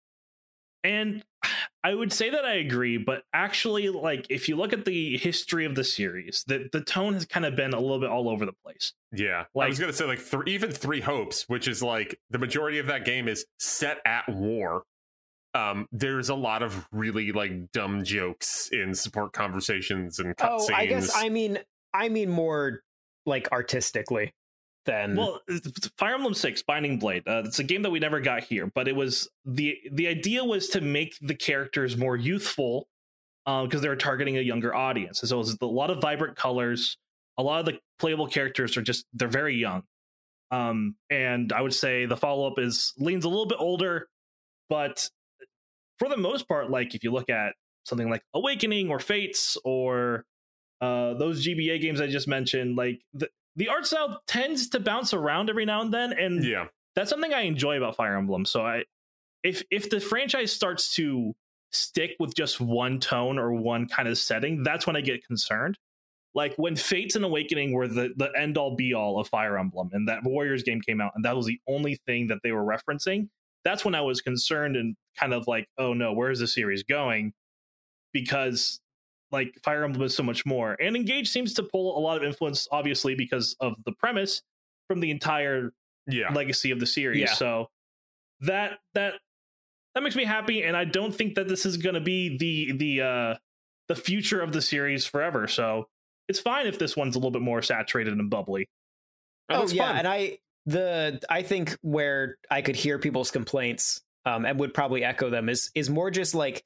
And I would say that I agree, but actually, like, if you look at the history of the series, the, the tone has kind of been a little bit all over the place. Yeah. Like, I was going to say, like, th- even Three Hopes, which is like the majority of that game is set at war. Um, there's a lot of really like dumb jokes in support conversations and cutscenes. Oh, I guess I mean I mean more like artistically than well, Fire Emblem Six: Binding Blade. Uh, it's a game that we never got here, but it was the the idea was to make the characters more youthful because uh, they were targeting a younger audience. So it was a lot of vibrant colors. A lot of the playable characters are just they're very young. Um, and I would say the follow up is leans a little bit older, but for the most part, like if you look at something like Awakening or Fates or uh, those G B A games I just mentioned, like the, the art style tends to bounce around every now and then. And yeah, that's something I enjoy about Fire Emblem. So I, if, if the franchise starts to stick with just one tone or one kind of setting, that's when I get concerned. Like when Fates and Awakening were the, the end all be all of Fire Emblem and that Warriors game came out and that was the only thing that they were referencing. That's when I was concerned and kind of like, oh no, where's the series going? Because like Fire Emblem is so much more. And Engage seems to pull a lot of influence, obviously, because of the premise from the entire yeah. legacy of the series. Yeah. So that that that makes me happy. And I don't think that this is gonna be the the uh the future of the series forever. So it's fine if this one's a little bit more saturated and bubbly. Oh yeah, fun. and I the I think where I could hear people's complaints um, and would probably echo them is is more just like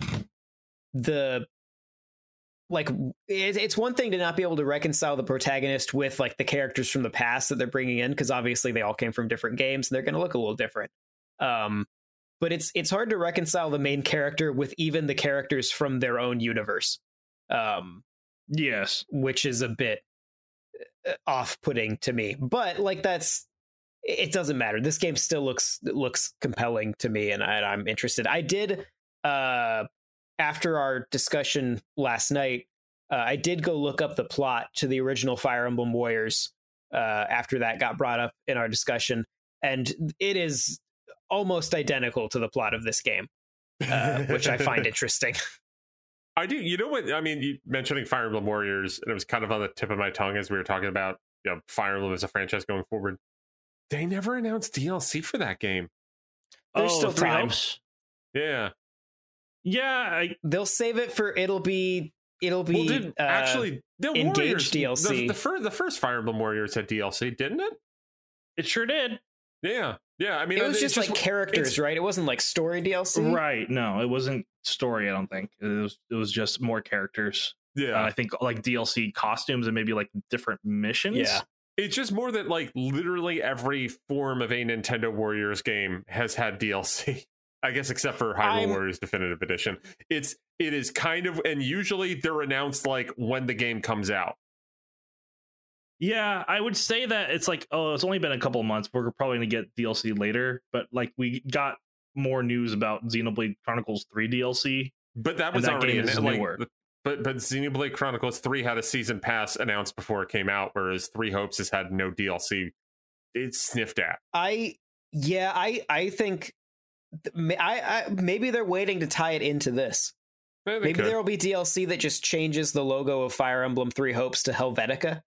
the like it, it's one thing to not be able to reconcile the protagonist with like the characters from the past that they're bringing in because obviously they all came from different games and they're going to look a little different. Um, but it's it's hard to reconcile the main character with even the characters from their own universe. Um, yes, which is a bit off-putting to me, but like that's it doesn't matter. This game still looks looks compelling to me, and, I, and I'm interested. I did uh, after our discussion last night. Uh, I did go look up the plot to the original Fire Emblem Warriors uh, after that got brought up in our discussion, and it is almost identical to the plot of this game, uh, which I find interesting. I do. You know what? I mean, you mentioning Fire Emblem Warriors, and it was kind of on the tip of my tongue as we were talking about, you know, Fire Emblem as a franchise going forward. They never announced D L C for that game. There's oh, still Three time. Hopes? Yeah. Yeah. I, They'll save it for it'll be it'll be Well, did, uh, actually the Engage Warriors D L C. The, the first the first Fire Emblem Warriors had D L C, didn't it? it sure did. Yeah. Yeah. I mean, it was it's just like characters, right? It wasn't like story D L C. Right. No, it wasn't story, I don't think. It was it was just more characters. Yeah. Uh, I think like D L C costumes and maybe like different missions. Yeah. It's just more that like literally every form of a Nintendo Warriors game has had D L C. I guess except for Hyrule I'm... Warriors Definitive Edition. It's it is kind of, and usually they're announced like when the game comes out. Yeah, I would say that it's like, oh, it's only been a couple of months. We're probably going to get D L C later, but like we got more news about Xenoblade Chronicles three D L C. But that was that already game is like newer. but but Xenoblade Chronicles three had a season pass announced before it came out, whereas Three Hopes has had no D L C. It's sniffed at. I yeah, I I think I, I maybe they're waiting to tie it into this. Eh, Maybe could. there will be D L C that just changes the logo of Fire Emblem Three Hopes to Helvetica.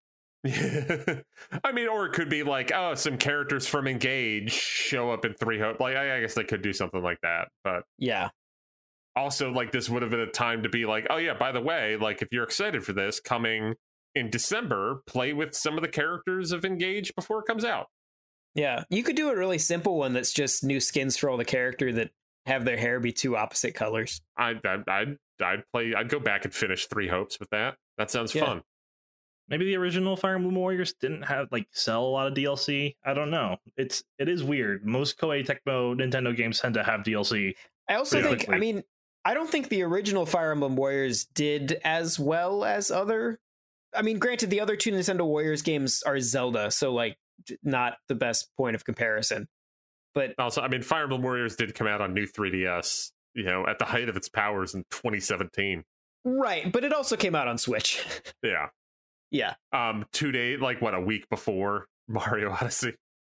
I mean, or it could be like, oh, some characters from Engage show up in Three Hope. Like, I, I guess they could do something like that. But Yeah. also, like, this would have been a time to be like, oh, yeah, by the way, like, if you're excited for this coming in December, play with some of the characters of Engage before it comes out. Yeah. You could do a really simple one that's just new skins for all the character that have their hair be two opposite colors. I'd, I'd, I'd, I'd play, I'd go back and finish Three Hopes with that. That sounds Yeah. fun. Maybe the original Fire Emblem Warriors didn't have like sell a lot of D L C. I don't know. It's it is weird. Most Koei Tecmo Nintendo games tend to have D L C. I also Pretty think, quickly. I mean, I don't think the original Fire Emblem Warriors did as well as other. I mean, granted, the other two Nintendo Warriors games are Zelda, so like not the best point of comparison. But Also, I mean, Fire Emblem Warriors did come out on new three D S, you know, at the height of its powers in twenty seventeen. right, but it also came out on Switch. Yeah. Yeah. Um, two days, like what, a week before Mario Odyssey.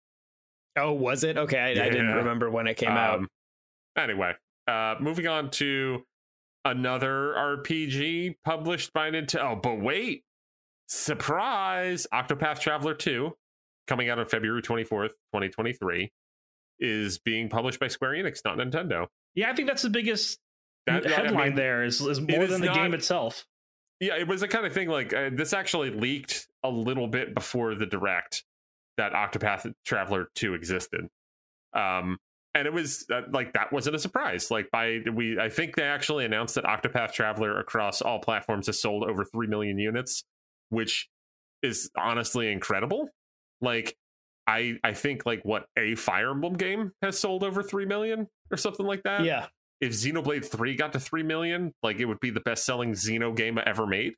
Oh, was it? Okay, I, I didn't Yeah. remember when it came out. Um, Anyway, uh, moving on to another R P G published by Nintendo. Oh, but wait, surprise! Octopath Traveler two, coming out on February twenty-fourth, twenty twenty-three, is being published by Square Enix, not Nintendo. Yeah, I think that's the biggest That I headline mean, there is, is more is than the not- game itself. Yeah, it was the kind of thing like uh, this actually leaked a little bit before the direct that Octopath Traveler two existed. Um, and it was uh, like that wasn't a surprise. Like by we, I think they actually announced that Octopath Traveler across all platforms has sold over three million units, which is honestly incredible. Like I, I think like what a Fire Emblem game has sold over three million or something like that. Yeah. If Xenoblade three got to three million, like it would be the best selling Xeno game ever made.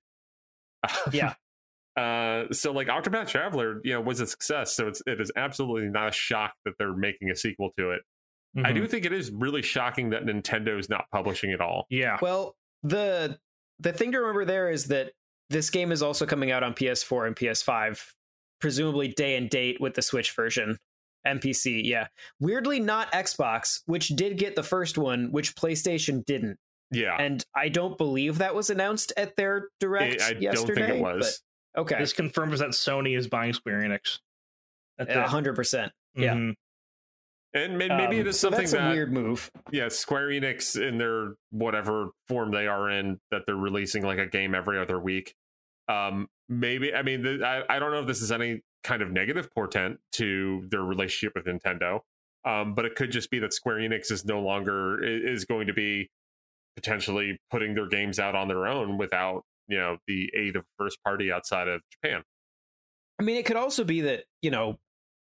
Yeah. Uh, so like Octopath Traveler, you know, was a success. So it's it is absolutely not a shock that they're making a sequel to it. I Mhm. do think it is really shocking that Nintendo is not publishing it all. Yeah. Well, the the thing to remember there is that this game is also coming out on P S four and P S five, presumably day and date with the Switch version. N P C, yeah. Weirdly not Xbox, which did get the first one, which PlayStation didn't. Yeah, And I don't believe that was announced at their direct I, I yesterday. don't think it was. but- okay. This confirms that Sony is buying Square Enix. That's A it. hundred percent. Yeah. Mhm. And may- maybe Um, it is so something that's a that weird move. yeah, Square Enix in their whatever form they are in, that they're releasing like a game every other week. Um, maybe I mean th- I I don't know if this is any kind of negative portent to their relationship with Nintendo, um, but it could just be that Square Enix is no longer i- is going to be potentially putting their games out on their own without you know the aid of first party outside of Japan. I mean, it could also be that, you know,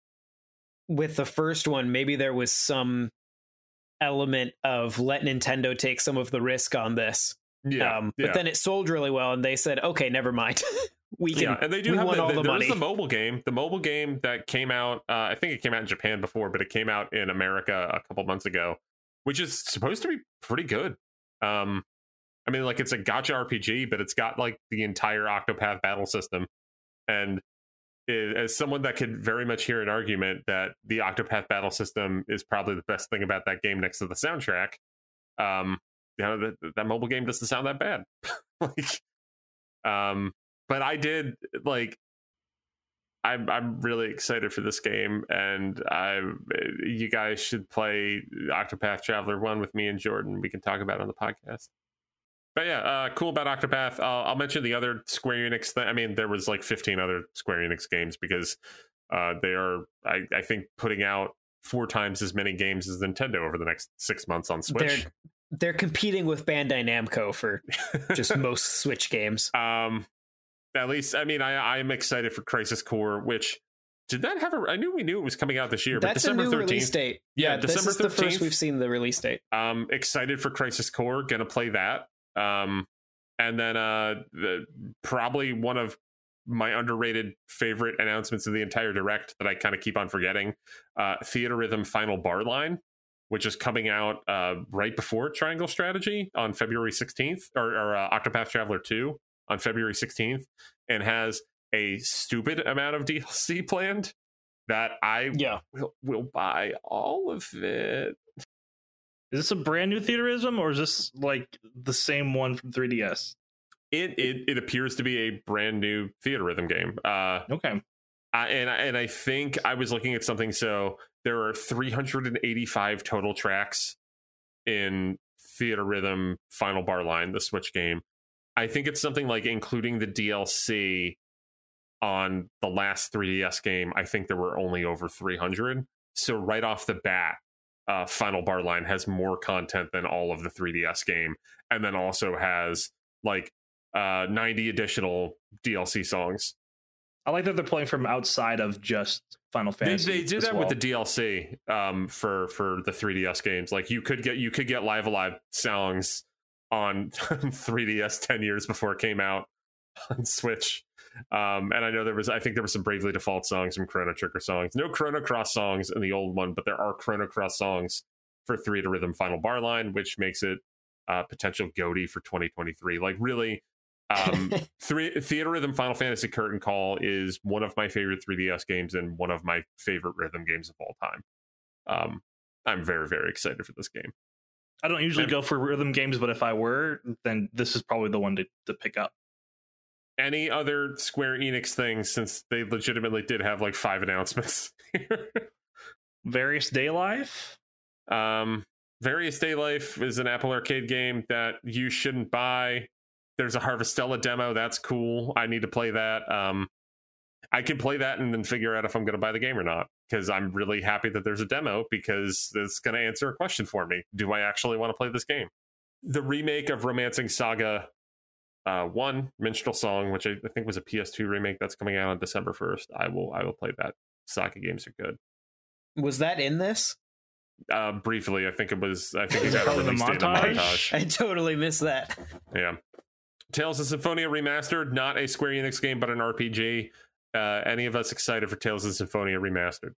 with the first one, maybe there was some element of let Nintendo take some of the risk on this. Yeah, um, yeah. But then it sold really well, and they said, okay, never mind. we can, yeah, and they do we have want the, all the, the there money. was the mobile game, the mobile game that came out. Uh, I think it came out in Japan before, but it came out in America a couple months ago, which is supposed to be pretty good. Um, I mean, like it's a gacha R P G, but it's got like the entire Octopath battle system. And it, as someone that could very much hear an argument that the Octopath battle system is probably the best thing about that game next to the soundtrack, um, you know, that, that mobile game doesn't sound that bad. like, um, but I did like. I'm I'm really excited for this game, and I you guys should play Octopath Traveler one with me and Jordan. We can talk about it on the podcast. But yeah, uh, cool about Octopath. Uh, I'll mention the other Square Enix. Th- I mean, there was like fifteen other Square Enix games because uh, they are, I, I think, putting out four times as many games as Nintendo over the next six months on Switch. They're, they're competing with Bandai Namco for just most Switch games. um, at least, I mean, I I'm excited for Crisis Core, which did that have a? I knew we knew it was coming out this year, but That's December a new release thirteenth. date. Yeah, Yeah, December this is the thirteenth. first we've seen the release date. Um, excited for Crisis Core. Gonna play that. Um, and then uh, the, probably one of my underrated favorite announcements of the entire direct that I kind of keep on forgetting. Uh, Theater Rhythm Final Bar Line which is coming out uh, right before Triangle Strategy on February sixteenth, or, or uh, Octopath Traveler two on February sixteenth, and has a stupid amount of D L C planned that I yeah. will, will buy all of it. Is this a brand new Theaterism, or is this like the same one from three D S? It it, it appears to be a brand new Theaterism game. Uh, okay. I, and, and I think I was looking at something, so there are three hundred eighty-five total tracks in Theaterism Final Bar Line, the Switch game. I think it's something like, including the D L C on the last three D S game, I think there were only over three hundred. So right off the bat, uh, Final Bar Line has more content than all of the three D S game, and then also has like uh, ninety additional D L C songs. I like that they're playing from outside of just Final Fantasy. They, they did that well. with the D L C um, for for the three D S games. Like you could get you could get Live Alive songs on three D S ten years before it came out on Switch. Um, and I know there was, I think there were some Bravely Default songs, some Chrono Trigger songs. No Chrono Cross songs in the old one, but there are Chrono Cross songs for Theaterism Final Bar Line, which makes it uh, potential GOTY for twenty twenty-three. Like really, um, three, Theaterism Final Fantasy Curtain Call is one of my favorite three D S games and one of my favorite rhythm games of all time. Um, I'm very, very excited for this game. I don't usually and, go for rhythm games, but if I were, then this is probably the one to, to pick up. Any other Square Enix things, since they legitimately did have like five announcements here? Various Day Life? Um, Various Day Life is an Apple Arcade game that you shouldn't buy. There's a Harvestella demo. That's cool. I need to play that. Um, I can play that and then figure out if I'm going to buy the game or not, because I'm really happy that there's a demo, because it's going to answer a question for me. Do I actually want to play this game? The remake of Romancing Saga uh, one, Minstrel Song, which I, I think was a P S two remake, that's coming out on December first. I will I will play that. Saga games are good. Was that in this? Uh, briefly, I think it was. I think it got Part a of the release date in a montage? montage. I totally missed that. Yeah. Tales of Symphonia Remastered, not a Square Enix game, but an R P G. Uh, any of us excited for Tales of Symphonia Remastered?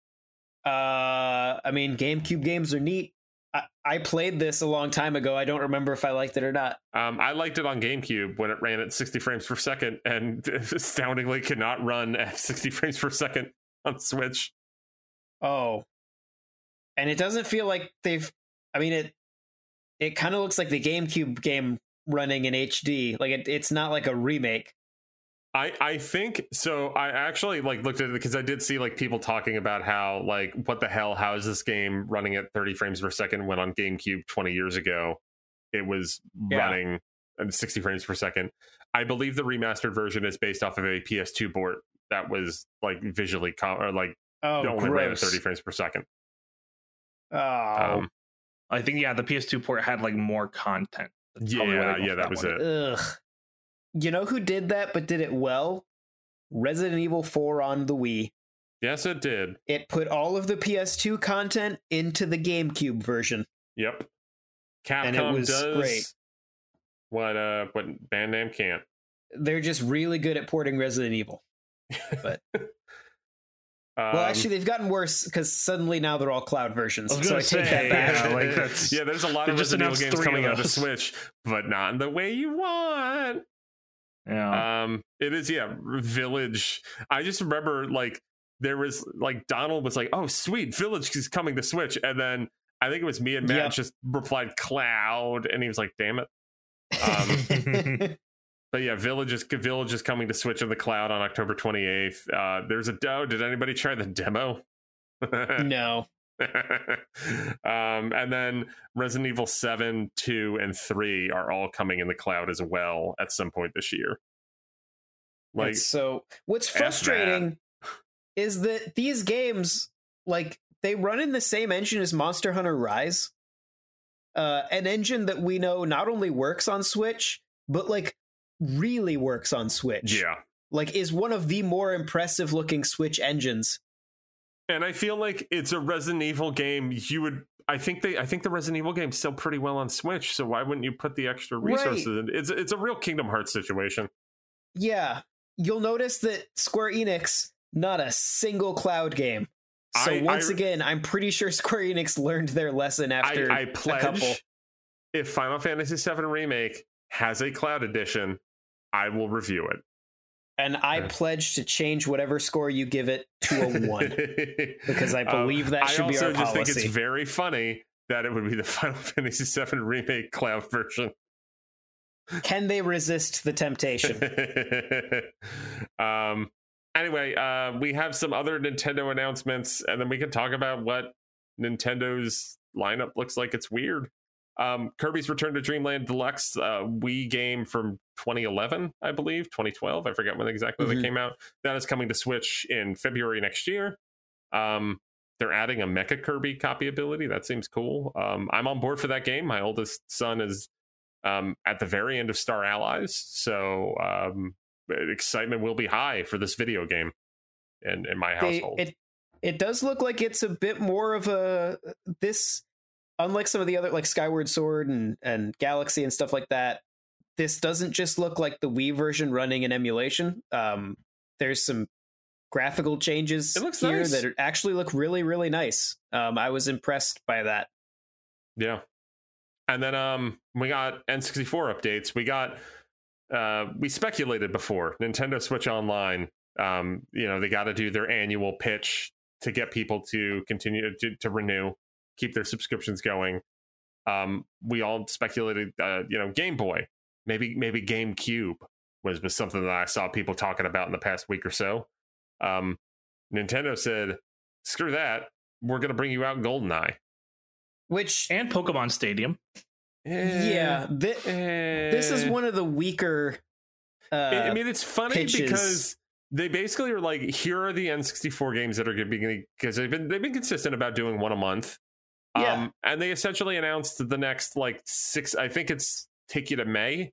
Uh, I mean, GameCube games are neat. I, I played this a long time ago. I don't remember if I liked it or not. Um, I liked it on GameCube when it ran at sixty frames per second, and astoundingly cannot run at sixty frames per second on Switch. Oh, and it doesn't feel like they've. I mean, it. It kind of looks like the GameCube game running in H D. Like it, it's not like a remake. I, I think so. I actually like looked at it because I did see like people talking about how like what the hell, how is this game running at thirty frames per second when on GameCube twenty years ago it was yeah. running at sixty frames per second. I believe the remastered version is based off of a P S two port that was like visually com- or like oh, only gross. ran at thirty frames per second. Oh, um, I think yeah, the P S two port had like more content. That's yeah, yeah, that, that was one. it. Ugh. You know who did that but did it well? Resident Evil four on the Wii. Yes, it did. It put all of the P S two content into the GameCube version. Yep. Capcom and it was does great. what uh what Bandai can't. They're just really good at porting Resident Evil. But um, well, actually, they've gotten worse because suddenly now they're all cloud versions. I So I say, take that back. Yeah, like that's, yeah, there's a lot of Resident Evil games coming out to Switch, but not in the way you want. Yeah. Um, it is, yeah, Village. I just remember like there was like Donald was like, oh sweet, Village is coming to Switch, and then I think it was me and Matt yep. just replied Cloud, and he was like, damn it. Um, but yeah, Village is Village is coming to Switch in the cloud on October twenty-eighth. Uh, there's a oh, did anybody try the demo? No. um, and then Resident Evil seven, two, and three are all coming in the cloud as well at some point this year. Like, and so what's frustrating that. is that these games, like, they run in the same engine as Monster Hunter Rise, uh, an engine that we know not only works on Switch, but like really works on Switch. Yeah, like is one of the more impressive looking Switch engines. And I feel like it's a Resident Evil game. You would, I think they, I think the Resident Evil game's still pretty well on Switch. So why wouldn't you put the extra resources right. in? It's, it's a real Kingdom Hearts situation. Yeah, you'll notice that Square Enix, not a single cloud game. So I, once I, again, I'm pretty sure Square Enix learned their lesson after I, I a pledge couple. if Final Fantasy seven Remake has a cloud edition, I will review it. And I Uh. pledge to change whatever score you give it to a one. Because I believe um, that should I be our also just policy. think it's very funny that it would be the Final Fantasy seven Remake cloud version. Can they resist the temptation? um. Anyway, uh, we have some other Nintendo announcements, and then we can talk about what Nintendo's lineup looks like. It's weird. Um, Kirby's Return to Dreamland Deluxe, uh, Wii game from twenty eleven, I believe, twenty twelve. I forget when exactly Mm-hmm. they came out. That is coming to Switch in February next year. Um, they're adding a Mecha Kirby copy ability. That seems cool. Um, I'm on board for that game. My oldest son is um, at the very end of Star Allies, so um, excitement will be high for this video game in, in my They, household. it it does look like it's a bit more of a this, unlike some of the other like Skyward Sword and and Galaxy and stuff like that. This doesn't just look like the Wii version running in emulation. Um, there's some graphical changes It looks here nice. that actually look really really nice. Um, I was impressed by that. Yeah. And then um we got N sixty-four updates. We got uh we speculated before Nintendo Switch Online. Um, you know, they got to do their annual pitch to get people to continue to, to renew, keep their subscriptions going. Um, we all speculated, uh, you know, Game Boy, maybe maybe GameCube was was something that I saw people talking about in the past week or so. Um, Nintendo said, "Screw that, we're going to bring you out GoldenEye." Which And Pokemon Stadium. Eh, yeah, thi- eh. this is one of the weaker. Uh, I mean, it's funny pitches. because they basically are like, here are the N sixty-four games that are going to be, because they've been they've been consistent about doing one a month. Yeah. Um, and they essentially announced the next like six. I think it's take you to May.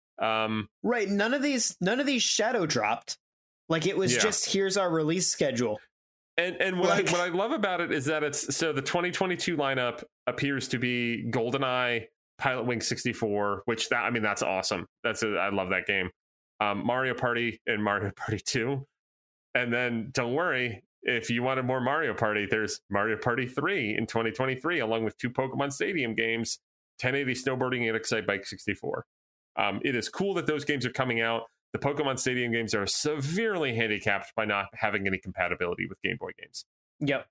Um, right. None of these none of these shadow dropped. Like it was Yeah. just here's our release schedule. and and what Like- I what I love about it is that it's so the twenty twenty-two lineup appears to be GoldenEye, Pilot Wing sixty-four, which that I mean that's awesome. That's a, I love that game. Um, Mario Party and Mario Party two, and then don't worry. If you wanted more Mario Party, there's Mario Party three in twenty twenty-three, along with two Pokemon Stadium games, ten eighty Snowboarding, and Excite Bike sixty-four. Um, it is cool that those games are coming out. The Pokemon Stadium games are severely handicapped by not having any compatibility with Game Boy games. Yep.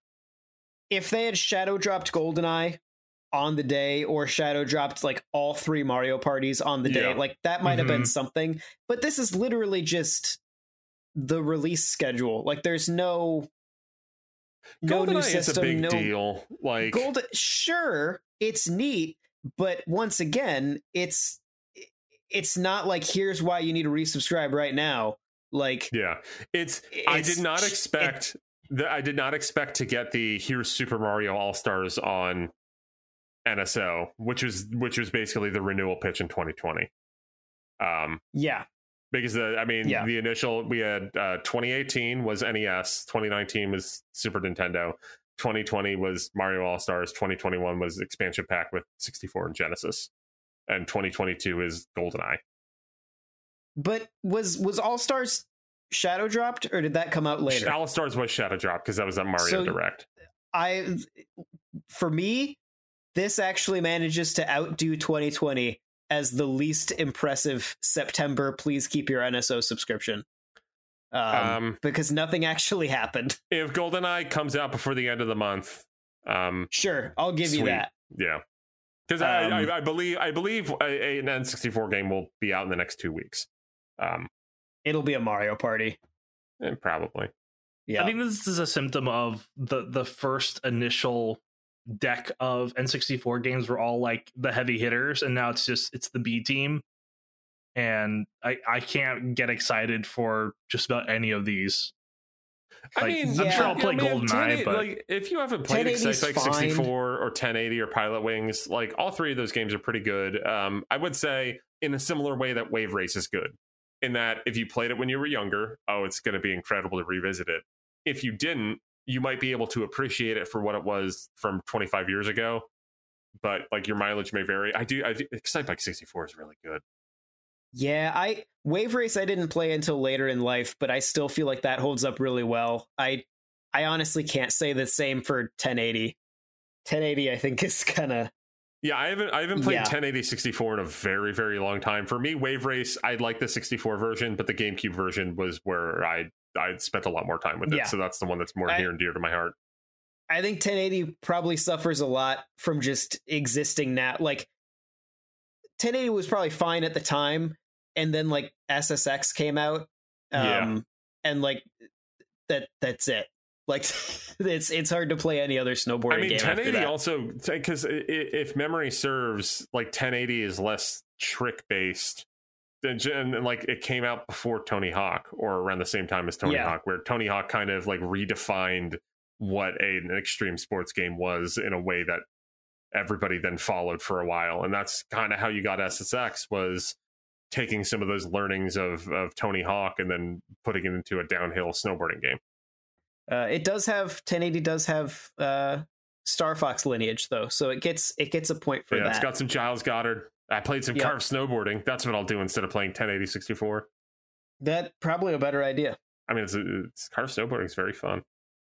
If they had shadow dropped GoldenEye on the day or shadow dropped like all three Mario parties on the day, Yeah. like that might have been Mhm. something. But this is literally just the release schedule. Like there's no no new GoldenEye system. is a big no deal. Like, Golden. Sure, it's neat, but once again, it's it's not like here's why you need to resubscribe right now. Like yeah, it's. I it's- did not it- expect that. I did not expect to get the here's Super Mario All Stars on N S O, which was which was basically the renewal pitch in twenty twenty. Um, yeah, because the I mean Yeah. the initial we had uh, twenty eighteen was N E S, twenty nineteen was Super Nintendo, twenty twenty was Mario All Stars, twenty twenty-one was expansion pack with sixty-four and Genesis, and twenty twenty-two is GoldenEye. but was was All Stars shadow dropped or did that come out later? All Stars was Shadow Drop because that was at Mario So- Direct. I, for me, this actually manages to outdo twenty twenty as the least impressive September. Please keep your N S O subscription. Um, Um, because nothing actually happened. if GoldenEye comes out before the end of the month, um, Sure, I'll give you Sweet. that. yeah, because Um, I, I, I believe I believe a, a, an N sixty-four game will be out in the next two weeks. Um, It'll be a Mario Party. and probably. Yeah, I think this is a symptom of the the first initial deck of N sixty-four games were all like the heavy hitters, and now it's just it's the B team, and I I can't get excited for just about any of these. I Like, mean, I'm sure I'll play GoldenEye, ten eighty but- like if you haven't played ten eighty is Excite Bike fine. sixty-four or ten eighty or Pilot Wings, like all three of those games are pretty good. Um, I would say in a similar way that Wave Race is good, in that if you played it when you were younger, oh, it's going to be incredible to revisit it. If you didn't, you might be able to appreciate it for what it was from twenty-five years ago, but like your mileage may vary. I do. I do Excite Bike sixty-four is really good. yeah. I Wave Race I didn't play until later in life, but I still feel like that holds up really well. I I honestly can't say the same for ten eighty. ten eighty, I think, is kind of. Yeah, I haven't I haven't played Yeah. ten eighty sixty-four in a very, very long time. For me, Wave Race, I like the sixty-four version, but the GameCube version was where I I spent a lot more time with it. Yeah. So that's the one that's more I- near and dear to my heart. I think ten eighty probably suffers a lot from just existing now. Like, ten eighty was probably fine at the time, and then like S S X came out, um, Yeah. and like that that's it. Like, it's it's hard to play any other snowboarding I mean, game ten after eighty that. also, because if memory serves, like ten eighty is less trick based. And, and like it came out before Tony Hawk, or around the same time as Tony Yeah. Hawk, where Tony Hawk kind of like redefined what a, an extreme sports game was in a way that everybody then followed for a while. And that's kind of how you got S S X, was taking some of those learnings of of Tony Hawk and then putting it into a downhill snowboarding game. Uh, it does have ten eighty does have uh, Star Fox lineage though, so it gets it gets a point for Yeah, that. it's got some Giles Goddard. I played some Yep. carved snowboarding. That's what I'll do instead of playing ten eighty sixty-four. That probably a better idea. I mean, it's, it's carved snowboarding is very fun.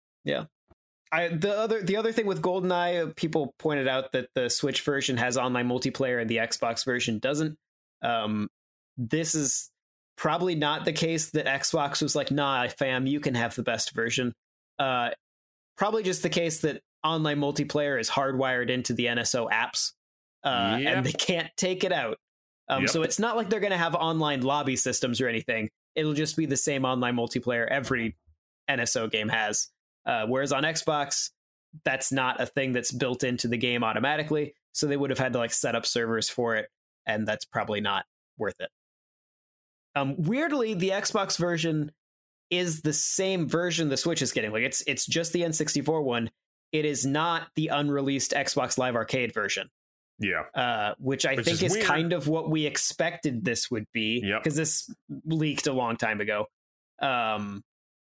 I the other the other thing with GoldenEye, uh, people pointed out that the Switch version has online multiplayer and the Xbox version doesn't. Um, this is probably not the case that Xbox was like, nah, fam, you can have the best version. Uh, probably just the case that online multiplayer is hardwired into the N S O apps, uh, Yep. and they can't take it out. Um, Yep. So it's not like they're going to have online lobby systems or anything. It'll just be the same online multiplayer every N S O game has. Uh, whereas on Xbox, that's not a thing that's built into the game automatically. So they would have had to like set up servers for it, and that's probably not worth it. Um, weirdly, the Xbox version is the same version the Switch is getting. Like it's it's just the N sixty-four one. It is not the unreleased Xbox Live Arcade version, Yeah. uh, which I Which think is is weird. kind of what we expected this would be, Yep. because this leaked a long time ago. Um,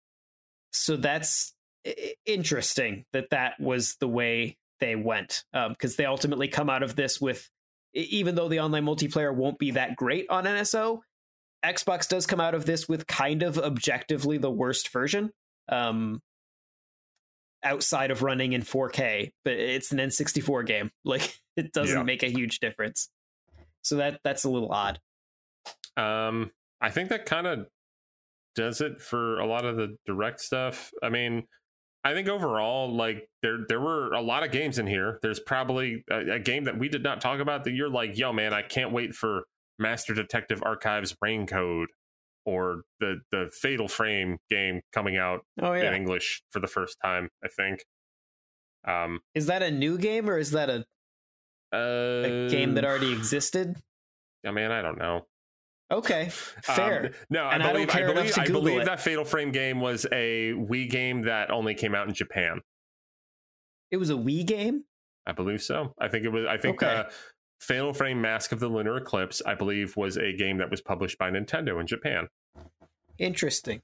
so that's i- interesting that that was the way they went, because they ultimately come out of this with, e- even though the online multiplayer won't be that great on N S O, Xbox does come out of this with kind of objectively the worst version, um, outside of running in four K, but it's an N sixty-four game. Like, it doesn't Yeah. make a huge difference. So that that's a little odd. Um, I think that kind of does it for a lot of the direct stuff. I mean, I think overall, like there there were a lot of games in here. There's probably a, a game that we did not talk about that you're like, yo, man, I can't wait for Master Detective Archives Raincode, or the the Fatal Frame game coming out Oh in yeah. English for the first time, I think. Um, Is that a new game, or is that a, uh, a game that already existed? I mean, I don't know. Okay, fair. Um, no, And I I don't believe I, care enough believe, to I Google believe it. that Fatal Frame game was a Wii game that only came out in Japan. It was a Wii game? I believe so. I think it was. I think Okay. uh, Fatal Frame: Mask of the Lunar Eclipse, I believe, was a game that was published by Nintendo in Japan. Interesting.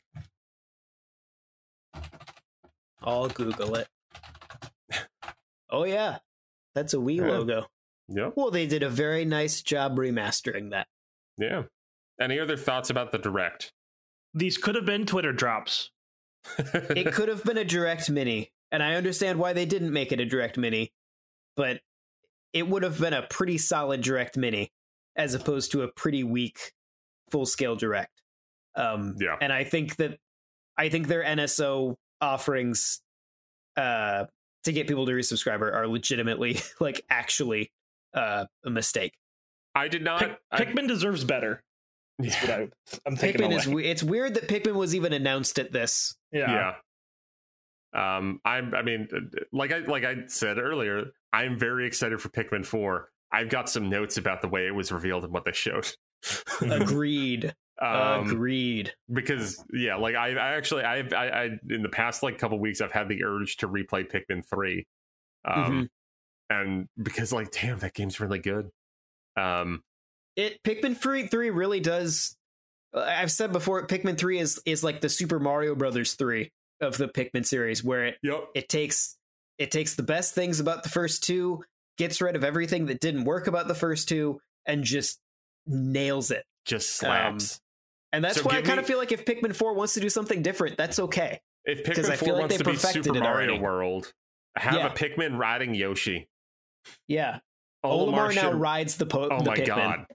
I'll Google it. Oh yeah, that's a Wii Yeah. logo. Yep. Well, they did a very nice job remastering that. Yeah. Any other thoughts about the Direct? These could have been Twitter drops. It could have been a Direct Mini, and I understand why they didn't make it a Direct Mini, but it would have been a pretty solid Direct Mini as opposed to a pretty weak full-scale Direct. Um, Yeah. and I think that I think their N S O offerings uh, to get people to resubscribe are, are legitimately, like, actually uh, a mistake. I did not. Pick, I- Pikmin deserves better. That's what yeah. I, I'm taking Pikmin away. is we- it's weird that Pikmin was even announced at this. yeah. Yeah. Um, I'm. I mean, like I like I said earlier, I'm very excited for Pikmin four. I've got some notes about the way it was revealed and what they showed. Agreed. um, Agreed. because yeah, like I, I actually, I, I, I, in the past like couple weeks, I've had the urge to replay Pikmin three, um, and because like, damn, that game's really good. Um, It Pikmin three three really does. I've said before, Pikmin three is is like the Super Mario Brothers three of the Pikmin series, where it yep, it takes it takes the best things about the first two, gets rid of everything that didn't work about the first two, and just nails it. just slaps. And that's So why I give kind me- of feel like if Pikmin four wants to do something different, that's okay. If 'Cause I Pikmin feel four like wants they to be perfected Super it Mario already. World, have Yeah. a Pikmin riding Yoshi. Yeah. Olimar, Olimar now should- rides the po- Oh the my Pikmin. god.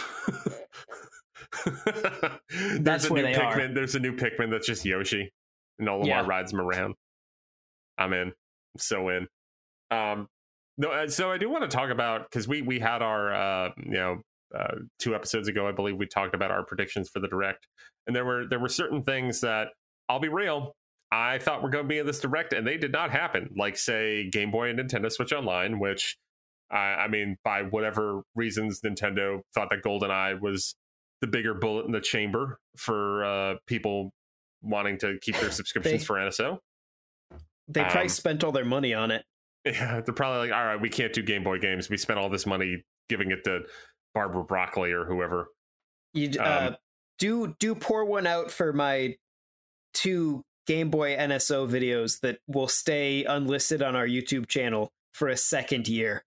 there's That's a where new they Pikmin. are. There's a new Pikmin that's just Yoshi, and Olimar Yeah. rides him around. I'm in. I'm so in. Um, no, uh, so I do want to talk about, because we we had our uh, you know uh, two episodes ago, I believe we talked about our predictions for the Direct, and there were there were certain things that, I'll be real, I thought were going to be in this Direct, and they did not happen. Like, say, Game Boy and Nintendo Switch Online, which I, I mean, by whatever reasons, Nintendo thought that GoldenEye was the bigger bullet in the chamber for uh, people wanting to keep their subscriptions They- for N S O. They probably Um, spent all their money on it. Yeah, they're probably like, all right, we can't do Game Boy games. We spent all this money giving it to Barbara Broccoli or whoever. You uh, Um, do do pour one out for my two Game Boy N S O videos that will stay unlisted on our YouTube channel for a second year.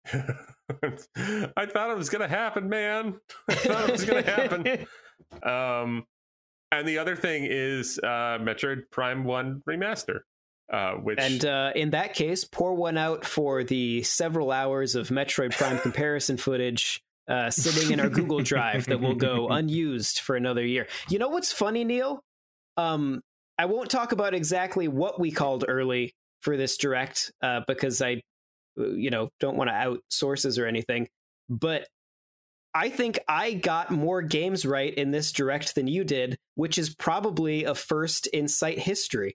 I thought it was going to happen, man. I thought it was going to happen. Um, and the other thing is uh, Metroid Prime one Remaster. Uh, which And uh, in that case, pour one out for the several hours of Metroid Prime comparison footage uh, sitting in our Google Drive that will go unused for another year. You know what's funny, Neil? Um, I won't talk about exactly what we called early for this Direct uh, because I, you know, don't want to out sources or anything. But I think I got more games right in this Direct than you did, which is probably a first in site history.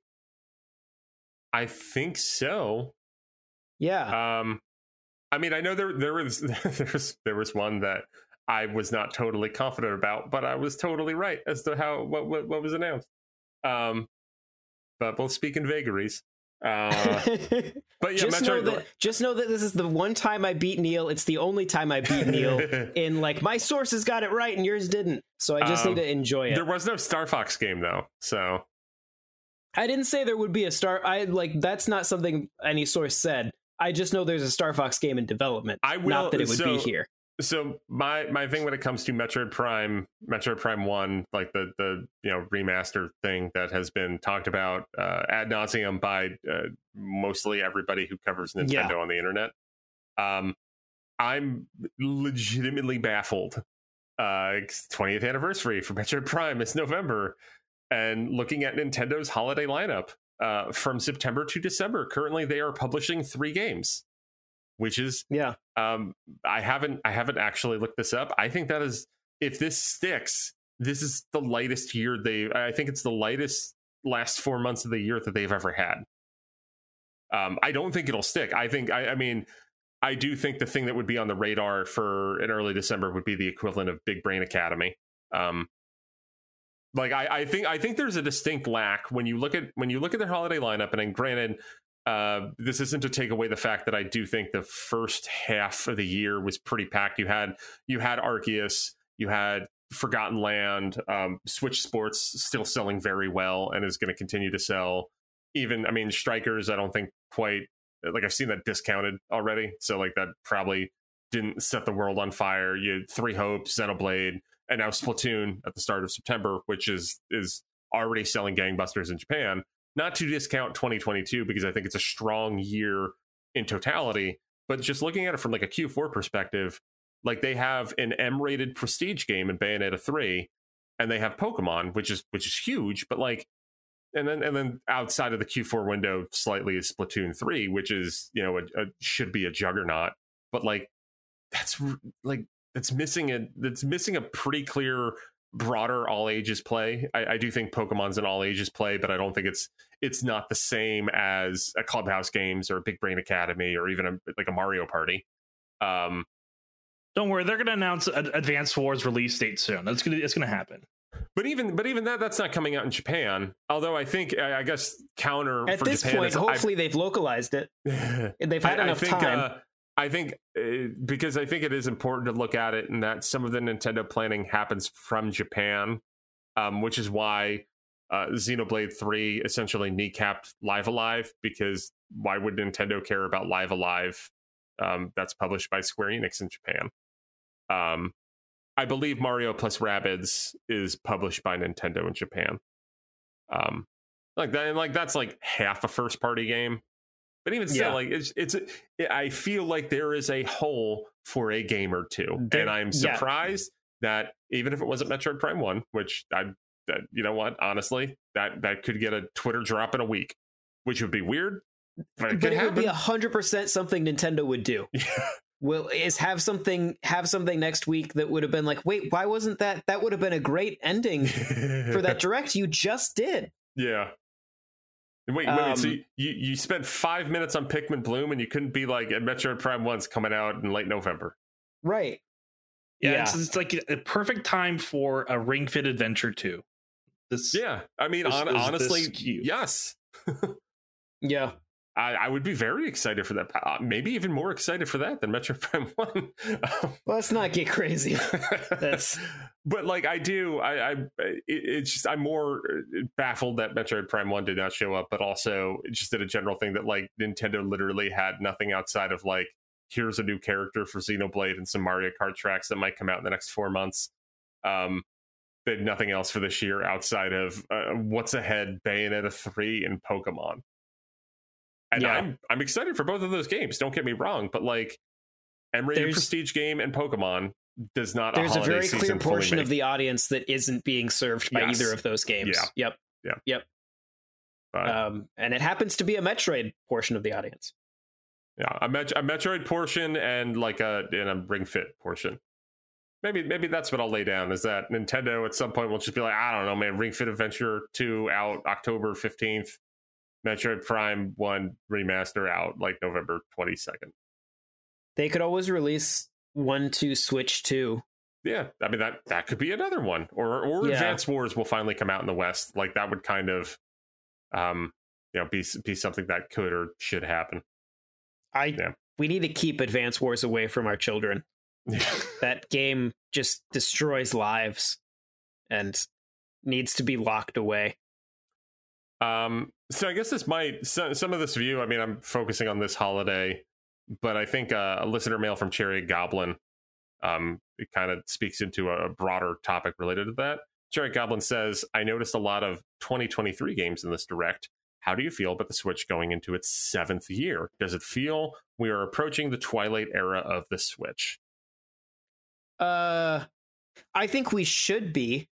I think so. Yeah. Um, I mean, I know there there was there was there was one that I was not totally confident about, but I was totally right as to how what what, what was announced. Um, but we'll speak in vagaries. Uh, but yeah, just Metroid, know that just know that this is the one time I beat Neil. It's the only time I beat Neil in like my sources got it right and yours didn't. So I just Um, need to enjoy it. there was no Star Fox game though, so I didn't say there would be a Star I like that's not something any source said. I just know there's a Star Fox game in development. I will. Not that it would so, be here. So my my thing when it comes to Metroid Prime, Metroid Prime One, like the the you know remaster thing that has been talked about uh, ad nauseum by uh, mostly everybody who covers Nintendo Yeah. on the internet. Um, I'm legitimately baffled. Uh, it's twentieth anniversary for Metroid Prime is November, and looking at Nintendo's holiday lineup uh, from September to December, currently they are publishing three games, which is Yeah. um, I haven't I haven't actually looked this up. I think that is, if this sticks, this is the lightest year they. I think it's the lightest last four months of the year that they've ever had. Um, I don't think it'll stick. I think I, I mean I do think the thing that would be on the radar for in early December would be the equivalent of Big Brain Academy. Um, like I, I think I think there's a distinct lack when you look at when you look at their holiday lineup, and then granted. Uh, this isn't to take away the fact that I do think the first half of the year was pretty packed. You had you had Arceus, you had Forgotten Land, um, Switch Sports still selling very well and is going to continue to sell. Even I mean Strikers, I don't think quite like I've seen that discounted already, so like that probably didn't set the world on fire. You had Three Hopes, Xenoblade, and now Splatoon at the start of September, which is is already selling gangbusters in Japan. Not to discount twenty twenty-two because I think it's a strong year in totality, but just looking at it from like a Q four perspective, like they have an M-rated prestige game in Bayonetta three, and they have Pokemon, which is which is huge, but like, and then and then outside of the Q four window, slightly is Splatoon three, which is you know a, a, should be a juggernaut, but like that's like that's missing a that's missing a pretty clear broader all ages play. I, I do think Pokemon's an all ages play, but I don't think it's it's not the same as a Clubhouse Games or a Big Brain Academy or even a, like a Mario Party. Um, Don't worry, they're going to announce an Advance Wars release date soon. That's gonna it's going to happen. but even but even that that's not coming out in Japan. Although I think I, I guess counter At for this Japan point, is, hopefully they've localized it. I, They've had I, enough I think, time. Uh, I think uh, because I think it is important to look at it, and that some of the Nintendo planning happens from Japan, um, which is why uh, Xenoblade three essentially kneecapped Live Alive, because why would Nintendo care about Live Alive? Um, that's published by Square Enix in Japan. Um, I believe Mario plus Rabbids is published by Nintendo in Japan. Um, Like that, and like that's like half a first party game. But even still, Yeah. like it's it's. I feel like there is a hole for a game or two, There- and I'm yeah. surprised that even if it wasn't Metroid Prime One, which I, that, you know what, honestly, that that could get a Twitter drop in a week, which would be weird. But it, But could it would be happen. a hundred percent something Nintendo would do. Yeah. Will is have something have something next week that would have been like, wait, why wasn't that? That would have been a great ending for that direct you just did. Yeah. Wait, wait, wait. So Um, you, you spent five minutes on Pikmin Bloom and you couldn't be like, Metroid Prime one's coming out in late November. Right. Yeah, Yeah. It's, it's like a perfect time for a Ring Fit Adventure two. This, Yeah. I mean, Is- on, is this honestly, cute? yes. Yeah. I, I would be very excited for that. Uh, maybe even more excited for that than Metroid Prime one. Let's not get crazy. That's But like I do, I, I it, it's just I'm more baffled that Metroid Prime one did not show up, but also it just did a general thing that like Nintendo literally had nothing outside of like, here's a new character for Xenoblade and some Mario Kart tracks that might come out in the next four months. Um, they had nothing else for this year outside of uh, what's ahead, Bayonetta three and Pokemon. And Yeah. I'm I'm excited for both of those games. Don't get me wrong, but like M-rated There's- prestige game and Pokemon does not. there's a holiday very clear season fully portion of make. the audience that isn't being served by Yes. either of those games. Yeah. Yep. But, Um, and it happens to be a Metroid portion of the audience. yeah, a, Met- a Metroid portion and like a and a Ring Fit portion. Maybe maybe that's what I'll lay down is that Nintendo at some point will just be like, I don't know, man, Ring Fit Adventure two out October fifteenth, Metroid Prime one remaster out like November twenty-second. They could always release one to Switch two. Yeah, I mean that that could be another one, or or Yeah. Advance Wars will finally come out in the West. Like that would kind of, um, you know, be be something that could or should happen. I Yeah. we need to keep Advance Wars away from our children. That game just destroys lives and needs to be locked away. Um, so I guess this might so, some of this view. I mean, I'm focusing on this holiday, but I think uh, a listener mail from Cherry Goblin, um, it kind of speaks into a broader topic related to that. Cherry Goblin says, "I noticed a lot of twenty twenty-three games in this direct. How do you feel about the Switch going into its seventh year? Does it feel we are approaching the twilight era of the Switch?" Uh, I think we should be.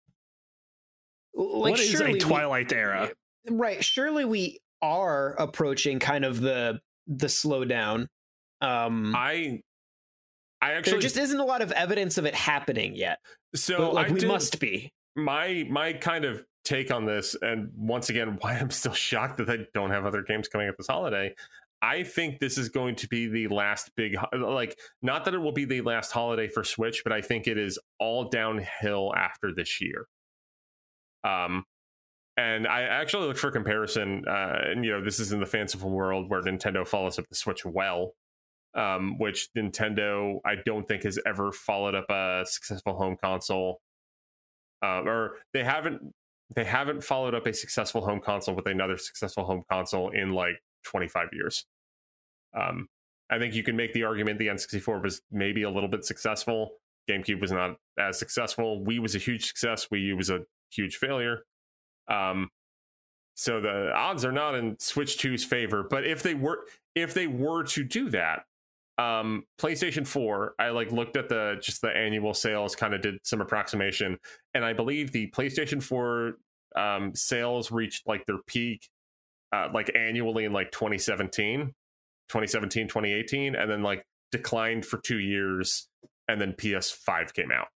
Like, what is a surely we- Twilight era? right? Surely we are approaching kind of the the slowdown. Um, I, I there actually just isn't a lot of evidence of it happening yet. so But like I we did- must be. my my kind of take on this, and once again why I'm still shocked that they don't have other games coming up this holiday, I think this is going to be the last big ho- like not that it will be the last holiday for Switch, but I think it is all downhill after this year. Um and I actually look for comparison, uh and you know, this is in the fanciful world where Nintendo follows up the Switch well, um which Nintendo I don't think has ever followed up a successful home console. Um, or they haven't they haven't followed up a successful home console with another successful home console in like twenty-five years. Um, I think you can make the argument the N sixty-four was maybe a little bit successful. GameCube was not as successful. Wii was a huge success. Wii U was a huge failure. Um, so the odds are not in Switch two's favor. But if they were if they were to do that, um PlayStation four, I like looked at the just the annual sales, kind of did some approximation, and I believe the PlayStation four um sales reached like their peak uh like annually in like twenty seventeen, twenty eighteen, and then like declined for two years, and then P S five came out.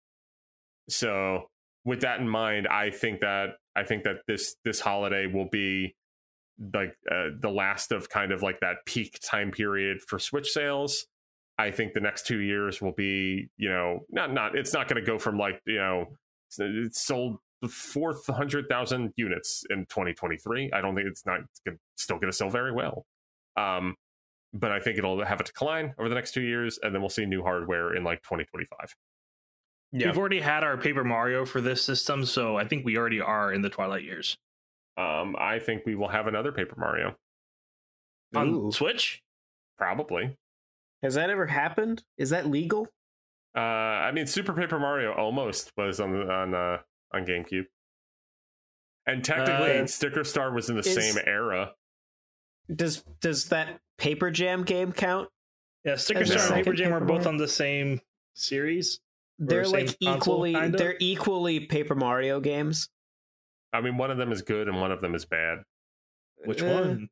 So with that in mind, I think that I think that this this holiday will be like uh, the last of kind of like that peak time period for Switch sales. I think the next two years will be, you know, not not it's not going to go from like, you know, it's, it's sold four hundred thousand units in twenty twenty-three. I don't think it's not it's gonna, still going to sell very well. Um, but I think it'll have a decline over the next two years, and then we'll see new hardware in like twenty twenty-five. Yeah. We've already had our Paper Mario for this system, so I think we already are in the Twilight years. Um, I think we will have another Paper Mario, On Ooh. Switch? probably. Has that ever happened? Is that legal? Uh, I mean, Super Paper Mario almost was on on uh, on GameCube. And technically, Uh, Sticker Star was in the is- same era. Does does that Paper Jam game count? Yeah, Sticker As a Star and second Paper Jam are Paper both Mario? on the same series. They're same like console, equally kinda? they're equally Paper Mario games. I mean, one of them is good and one of them is bad. Which Uh, one?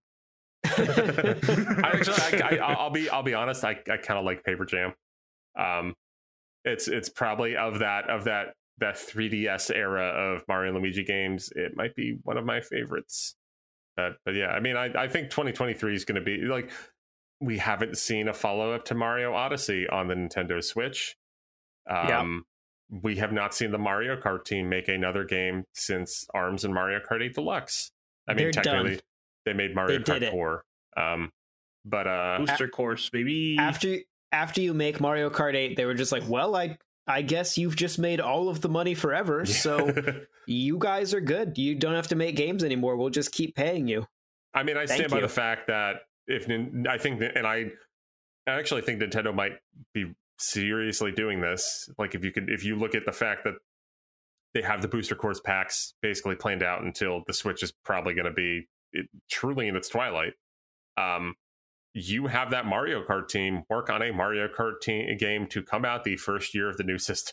I actually, I, I, I'll be, I'll be honest. I, I kind of like Paper Jam. Um, it's, it's probably of that, of that, that three D S era of Mario and Luigi games. It might be one of my favorites. But, but yeah, I mean, I, I think twenty twenty-three is going to be like, we haven't seen a follow up to Mario Odyssey on the Nintendo Switch. Um, we have not seen the Mario Kart team make another game since ARMS and Mario Kart eight Deluxe. I mean, They're technically, done. they made Mario They did Kart it. four. Um, but uh, Booster course, baby. after after you make Mario Kart eight, they were just like, well, I I guess you've just made all of the money forever, so you guys are good. You don't have to make games anymore. We'll just keep paying you. I mean, I Thank stand by you. the fact that if Nin- I think, that, and I, I actually think Nintendo might be seriously doing this. Like, if you could, if you look at the fact that they have the booster course packs basically planned out until the Switch is probably going to be it, truly in its twilight. Um, you have that Mario Kart team work on a Mario Kart team game to come out the first year of the new system.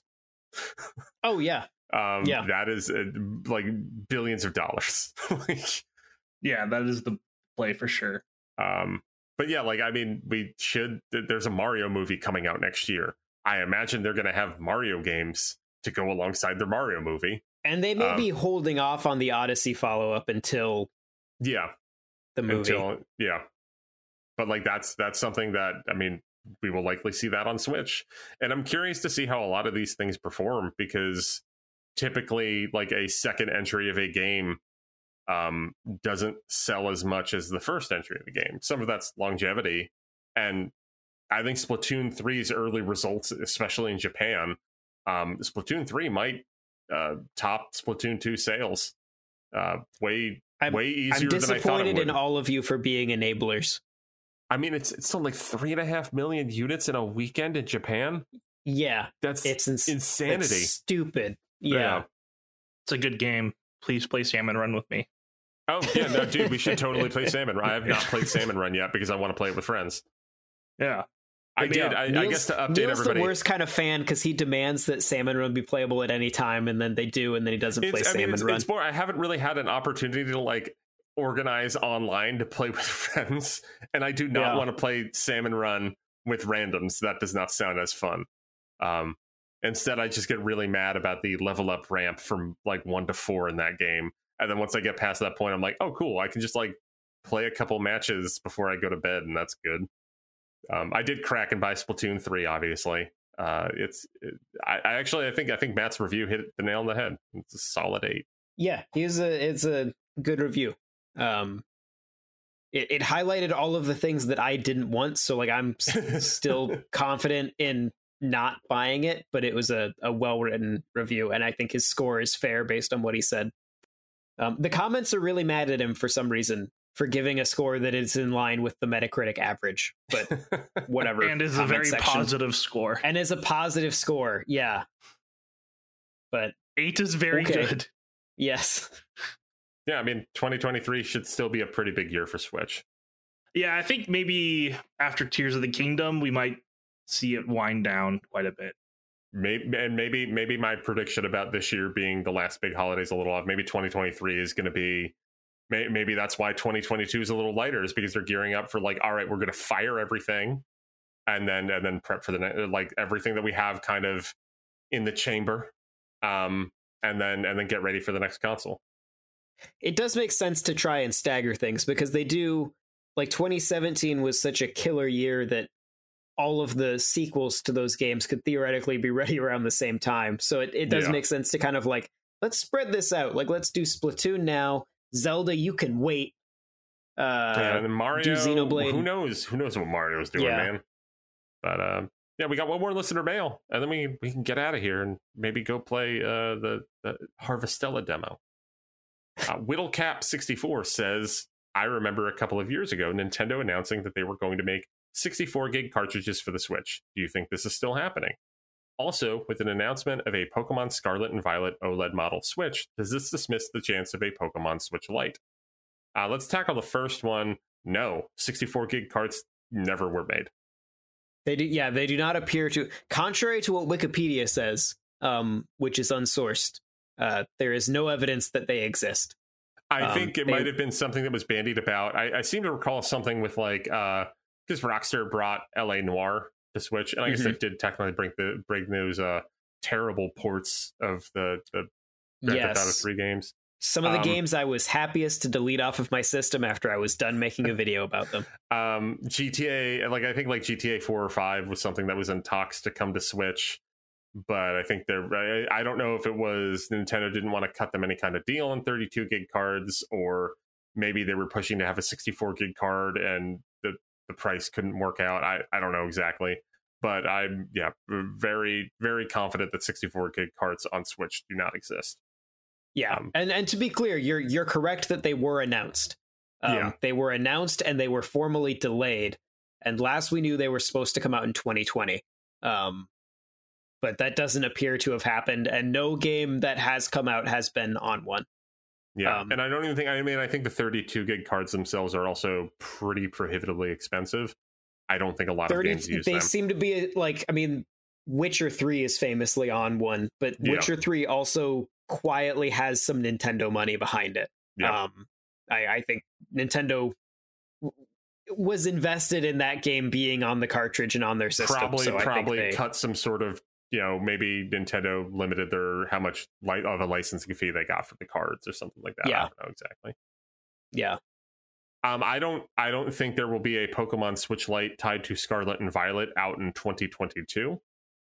Oh yeah, Um, Yeah. that is uh, like billions of dollars. Like, Yeah, that is the play for sure. Um, but yeah, like, I mean, we should, th- there's a Mario movie coming out next year. I imagine they're going to have Mario games to go alongside their Mario movie. and they may Um, be holding off on the Odyssey follow up until Yeah. the movie. Until, yeah. But like, that's, that's something that, I mean, we will likely see that on Switch. And I'm curious to see how a lot of these things perform, because typically like a second entry of a game um, doesn't sell as much as the first entry of the game. Some of that's longevity. And I think Splatoon three's early results, especially in Japan, um, Splatoon three might uh, top Splatoon two sales uh, way, I'm- way easier I'm than I thought it disappointed would. in all of you for being enablers. I mean, it's it's still like three and a half million units in a weekend in Japan. Yeah, That's it's ins- insanity. It's stupid. Yeah. It's a good game. Please play Salmon Run with me. Oh yeah, no, dude, we should totally play Salmon Run. I have not played Salmon Run yet because I want to play it with friends. Yeah. I But did. yeah, I, I Neil's- guess to update Neil's everybody. the worst kind of fan because he demands that Salmon Run be playable at any time, and then they do, and then he doesn't play It's, I Salmon mean, it's, Run. it's more. I haven't really had an opportunity to like organize online to play with friends, and I do not Yeah. want to play Salmon Run with randoms. That does not sound as fun. Um, instead, I just get really mad about the level up ramp from like one to four in that game, and then once I get past that point, I'm like, oh, cool, I can just like play a couple matches before I go to bed, and that's good. Um, I did crack and buy Splatoon three, obviously. Uh, it's it, I, I actually I think I think Matt's review hit the nail on the head. It's a solid eight. Yeah, he's a it's a good review. Um, it, it highlighted all of the things that I didn't want, so like I'm s- still confident in not buying it, but it was a, a well written review, and I think his score is fair based on what he said. Um, the comments are really mad at him for some reason for giving a score that is in line with the Metacritic average, but whatever. And is a comment very section. positive score. and is a positive score. Yeah, but Eight is very Okay. good. yes. Yeah, I mean, twenty twenty-three should still be a pretty big year for Switch. Yeah, I think maybe after Tears of the Kingdom, we might see it wind down quite a bit. Maybe and maybe maybe my prediction about this year being the last big holiday is a little off. Maybe twenty twenty-three is going to be. May, maybe that's why twenty twenty-two is a little lighter, is because they're gearing up for like, all right, we're going to fire everything, and then and then prep for the ne- like everything that we have kind of in the chamber, um, and then and then get ready for the next console. It does make sense to try and stagger things because they do, like twenty seventeen was such a killer year that all of the sequels to those games could theoretically be ready around the same time. So it, it does Yeah. make sense to kind of like, let's spread this out. Like, let's do Splatoon now. Zelda, you can wait. Uh, Yeah, and then Mario, do Xenoblade. who knows? Who knows what Mario's doing, Yeah. man? But um, yeah, we got one more listener mail, and then we we can get out of here and maybe go play uh, the the Harvestella demo. Uh, Whittlecap sixty-four says, "I remember a couple of years ago, Nintendo announcing that they were going to make sixty-four gig cartridges for the Switch. Do you think this is still happening?" Also, with an announcement of a Pokemon Scarlet and Violet OLED model Switch, does this dismiss the chance of a Pokemon Switch Lite? Uh, let's tackle the first one. No, sixty-four gig cards never were made. They do, yeah, they do not appear to, contrary to what Wikipedia says, um, which is unsourced. Uh, there is no evidence that they exist. I um, think it they, might have been something that was bandied about. I, I seem to recall something with like uh, because Rockstar brought L A Noire to Switch, and I guess mm-hmm. they did technically bring the bring those uh, terrible ports of the the Grand Theft Auto three games. Some of the um, games I was happiest to delete off of my system after I was done making a video about them. Um, G T A, like I think like G T A four or five was something that was in talks to come to Switch, but I think they're. I, I don't know if it was Nintendo didn't want to cut them any kind of deal on thirty-two gig cards, or maybe they were pushing to have a sixty-four gig card and the the price couldn't work out. I I don't know exactly, but I'm yeah very very confident that sixty-four gig cards on Switch do not exist. Yeah, um, and and to be clear, you're you're correct that they were announced. Um, yeah. They were announced and they were formally delayed. And last we knew, they were supposed to come out in twenty twenty. Um, but that doesn't appear to have happened. And no game that has come out has been on one. Yeah, um, and I don't even think, I mean, I think the thirty-two gig cards themselves are also pretty prohibitively expensive. I don't think a lot thirty, of games use they them. They seem to be like, I mean, Witcher three is famously on one, but yeah. Witcher three also quietly has some Nintendo money behind it. Yeah. Um, I, I think Nintendo w- was invested in that game being on the cartridge and on their system. Probably, so probably I think they, cut some sort of, you know, maybe Nintendo limited their how much light of a licensing fee they got for the cards or something like that. Yeah. I don't know exactly. Yeah. Um, I don't. I don't think there will be a Pokemon Switch Lite tied to Scarlet and Violet out in twenty twenty-two.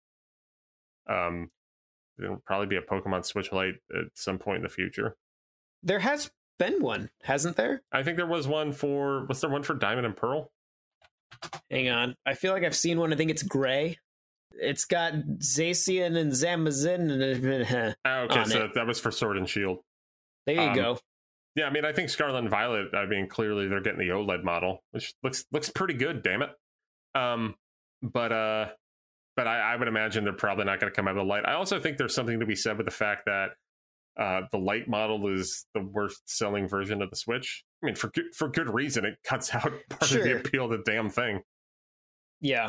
Um. There'll probably be a Pokemon Switch Lite at some point in the future. There has been one, hasn't there? I think there was one for, was there one for Diamond and Pearl? Hang on. I feel like I've seen one. I think it's gray. It's got Zacian and Zamazin. Oh, okay, so it. that was for Sword and Shield. There you um, go. Yeah, I mean, I think Scarlet and Violet, I mean, clearly they're getting the OLED model, which looks looks pretty good, damn it. Um, but, uh, But I, I would imagine they're probably not going to come out of the Lite. I also think there's something to be said with the fact that uh, the Lite model is the worst selling version of the Switch. I mean, for good, for good reason. It cuts out part sure. of the appeal of the damn thing. Yeah.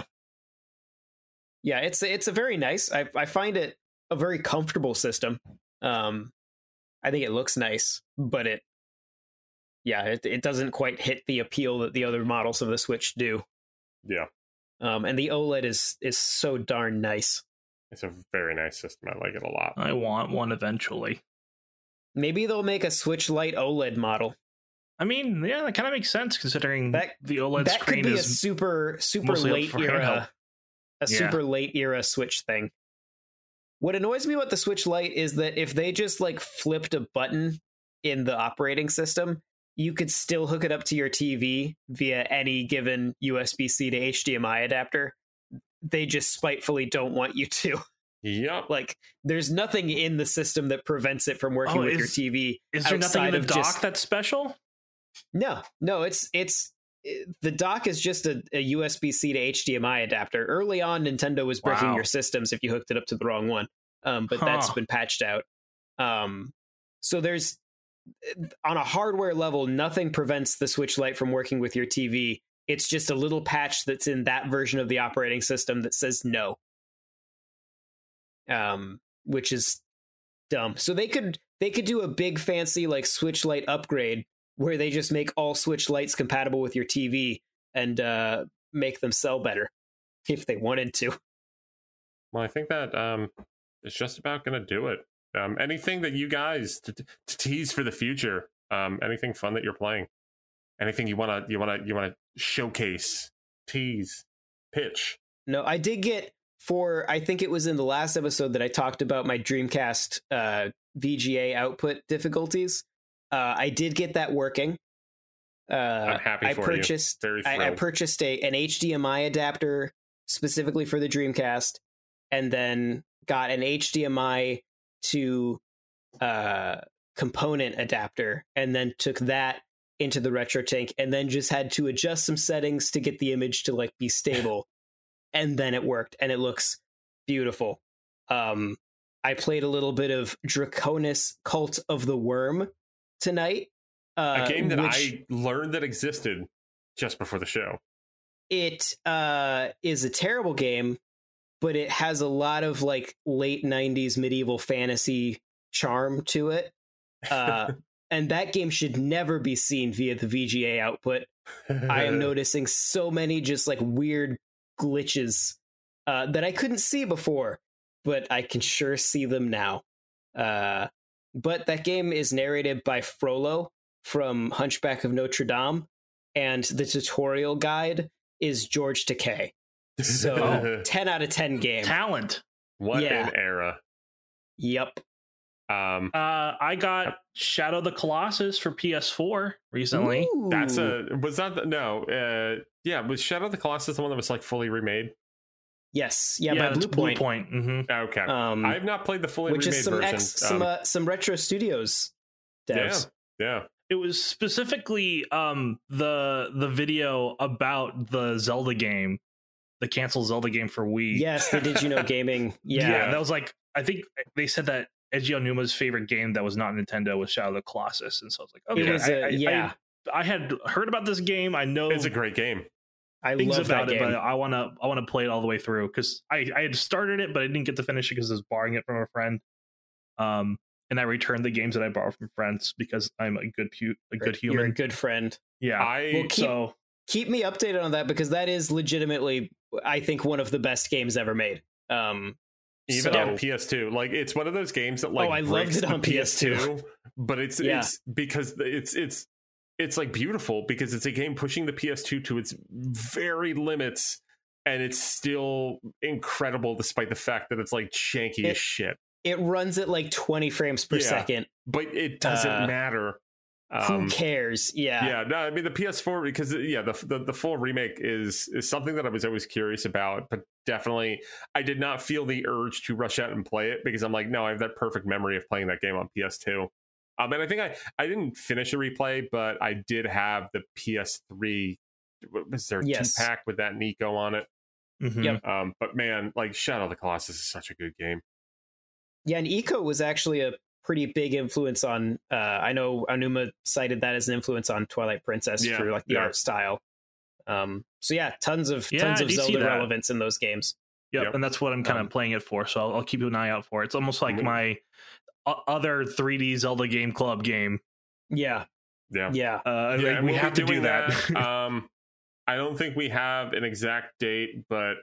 Yeah, it's it's a very nice. I I find it a very comfortable system. Um, I think it looks nice, but it, yeah, it it doesn't quite hit the appeal that the other models of the Switch do. Yeah. Um, and the OLED is is so darn nice. It's a very nice system. I like it a lot. I want one eventually. Maybe they'll make a Switch Lite OLED model. I mean, yeah, that kind of makes sense considering that, the OLED that screen could be is a super super late era, handheld. a yeah. super late era Switch thing. What annoys me about the Switch Lite is that if they just like flipped a button in the operating system, you could still hook it up to your T V via any given U S B C to H D M I adapter. They just spitefully don't want you to. Yep. Like, there's nothing in the system that prevents it from working oh, with is, your T V. Is there nothing in the dock just, that's special? No, no, it's it's the dock is just a, a U S B C to H D M I adapter. Early on, Nintendo was breaking wow. your systems if you hooked it up to the wrong one, um, but huh. that's been patched out. Um, so there's, on a hardware level, nothing prevents the Switch Lite from working with your T V. It's just a little patch that's in that version of the operating system that says no, um, which is dumb. So they could they could do a big fancy like Switch Lite upgrade where they just make all Switch Lites compatible with your T V and uh, make them sell better if they wanted to. Well, I think that um, is just about going to do it. Um, anything that you guys to, to tease for the future? Um, anything fun that you're playing? Anything you want to you want to you want to showcase, tease, pitch? No, I did get for I think it was in the last episode that I talked about my Dreamcast uh, V G A output difficulties. Uh, I did get that working. Uh, I'm happy I for purchased, you. Very I, I purchased a an H D M I adapter specifically for the Dreamcast, and then got an H D M I to uh, component adapter, and then took that into the RetroTink, and then just had to adjust some settings to get the image to like be stable, and then it worked, and it looks beautiful. Um, I played a little bit of Draconis Cult of the Worm tonight. Uh, A game that which I learned that existed just before the show. It uh, is a terrible game, but it has a lot of like late nineties medieval fantasy charm to it. Uh, and that game should never be seen via the V G A output. I am noticing so many just like weird glitches uh, that I couldn't see before, but I can sure see them now. Uh, but that game is narrated by Frollo from Hunchback of Notre Dame, and the tutorial guide is George Takei. So ten out of ten game. Talent. What Yeah. an era. Yep. Um, Uh, I got Shadow of the Colossus for P S four recently. Ooh. that's a was that the, no? Uh, yeah, was Shadow of the Colossus the one that was like fully remade? Yes. Yeah, yeah, by that's Blue Point. Blue Point. hmm Okay, Um, I have not played the fully which remade is some version. X, some Um, uh, some Retro Studios devs. yeah, It was specifically um the the video about the Zelda game, the canceled Zelda game for Wii. Yes, the Did You Know Gaming. yeah, Yeah. that was like I think they said that Eiji Onuma's favorite game that was not Nintendo was Shadow of the Colossus, and so I was like, okay, It was I, a- I- yeah. I, I had heard about this game. I know it's a great game. I things love about that it, game. but I want to I want to play it all the way through because I I had started it, but I didn't get to finish it because I was borrowing it from a friend. Um, and I returned the games that I borrowed from friends because I'm a good pu- a good You're a human. good friend. Yeah. I Well, keep- so Keep me updated on that because that is legitimately, I think, one of the best games ever made. Um, even so- on P S two, like it's one of those games that like Oh, I loved breaks it the on P S two. but it's Yeah. it's because it's it's it's like beautiful because it's a game pushing the P S two to its very limits, and it's still incredible despite the fact that it's like janky It- as shit. It runs at like twenty frames per Yeah. second. But it doesn't Uh, matter. Who Um, cares? Yeah. yeah, no, I mean the P S four because yeah, the, the the full remake is is something that I was always curious about, but definitely I did not feel the urge to rush out and play it because I'm like, no, I have that perfect memory of playing that game on P S two. Um, and I think I I didn't finish a replay, but I did have the P S three. What was there a Yes. two pack with that Nico on it? mhm. Yep. Um, but man, like Shadow of the Colossus is such a good game. Yeah, and Eco was actually a pretty big influence on, uh, I know Anuma cited that as an influence on Twilight Princess Yeah, for like the yeah. art style. Um, so yeah, tons of Yeah, tons I of do see Zelda that. relevance in those games. Yep, Yep. and that's what I'm kind of Um, playing it for. So I'll, I'll keep an eye out for it. It's almost like Mhm. my o- other three D Zelda Game Club game. Yeah, Yeah. yeah. Uh, Yeah, like, and we we'll have be to do doing that. um, I don't think we have an exact date, but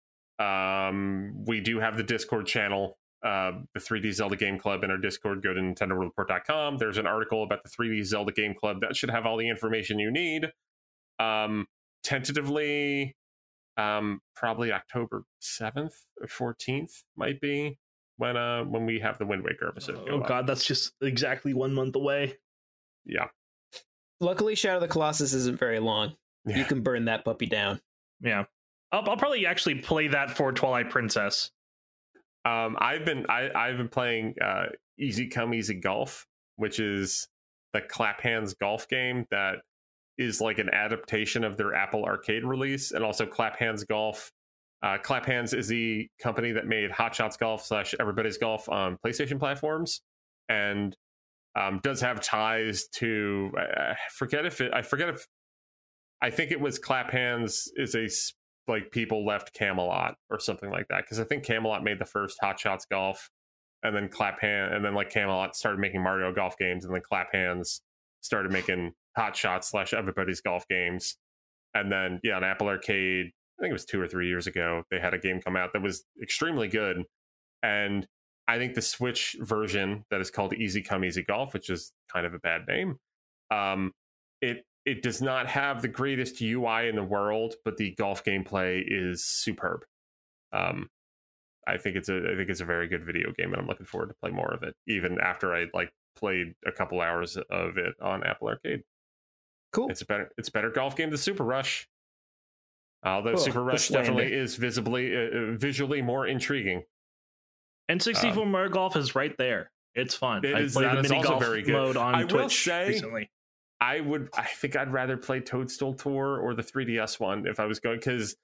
um, we do have the Discord channel, uh, the three D Zelda Game Club in our Discord. Go to Nintendo World Report dot com. There's an article about the three D Zelda Game Club that should have all the information you need. Um, tentatively, um, probably October seventh or fourteenth might be when uh when we have the Wind Waker episode. go oh up. god, that's just exactly one month away. Yeah. Luckily, Shadow of the Colossus isn't very long. Yeah. You can burn that puppy down. Yeah, I'll, I'll probably actually play that for Twilight Princess. Um, I've been I, I've been playing uh, Easy Come Easy Golf, which is the Clap Hands golf game that is like an adaptation of their Apple Arcade release, and also Clap Hands Golf. Uh, Clap Hands is the company that made Hot Shots Golf slash Everybody's Golf on PlayStation platforms, and um, does have ties to I forget if it I forget if I think it was Clap Hands is a s- like people left Camelot or something like that, because I think Camelot made the first Hot Shots Golf, and then Clap Hand and then like Camelot started making Mario Golf games, and then Clap Hands started making Hot Shots slash Everybody's Golf games, and then yeah, on Apple Arcade, I think it was two or three years ago, they had a game come out that was extremely good, and I think the Switch version that is called Easy Come Easy Golf, which is kind of a bad name, um, it it does not have the greatest U I in the world, but the golf gameplay is superb. Um, I think it's a I think it's a very good video game, and I'm looking forward to play more of it, even after I like played a couple hours of it on Apple Arcade. Cool. It's a better it's a better golf game than Super Rush. Although Oh, Super the Rush slander. definitely is visibly uh, visually more intriguing. N sixty-four Mario Golf is right there. It's fun. It I is- played that the is mini also golf very good. mode on I will Twitch say- recently. I would I think I'd rather play Toadstool Tour or the three D S one if I was going, because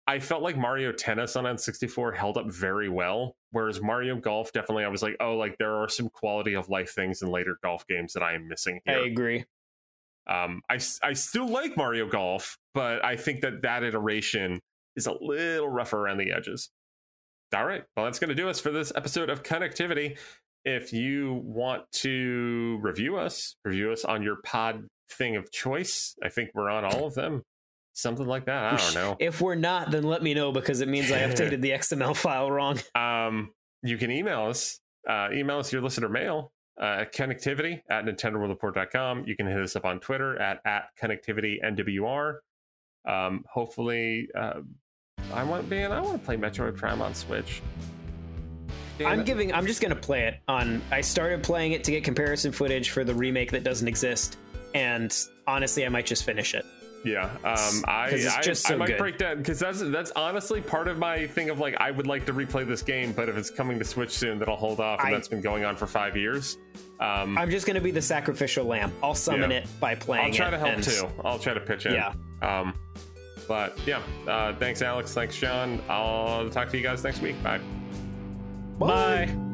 I felt like Mario Tennis on N sixty-four held up very well, whereas Mario Golf, definitely I was like, oh, like there are some quality of life things in later golf games that I am missing here. I agree. Um, I, I still like Mario Golf, but I think that that iteration is a little rougher around the edges. All right, well, that's going to do us for this episode of Connectivity. If you want to review us, review us on your pod thing of choice. I think we're on all of them. Something like that. I don't know. If we're not, then let me know, because it means I updated the X M L file wrong. Um, you can email us. Uh, email us your listener mail uh, at connectivity at nintendo world report dot com. You can hit us up on Twitter at, at connectivity N W R. Um, hopefully, uh, I want man, I want to play Metroid Prime on Switch. Damn I'm it. giving. I'm just gonna play it on. I started playing it to get comparison footage for the remake that doesn't exist, and honestly, I might just finish it. Yeah, um, I it's I, just so I might good. break down because that's that's honestly part of my thing of like I would like to replay this game, but if it's coming to Switch soon, that'll hold off, and I- that's been going on for five years. Um, I'm just gonna be the sacrificial lamb. I'll summon Yeah. it by playing I'll try it. to help and- too. I'll try to pitch in. Yeah. Um, but yeah, uh, thanks Alex, thanks Sean. I'll talk to you guys next week. Bye. Bye. Bye.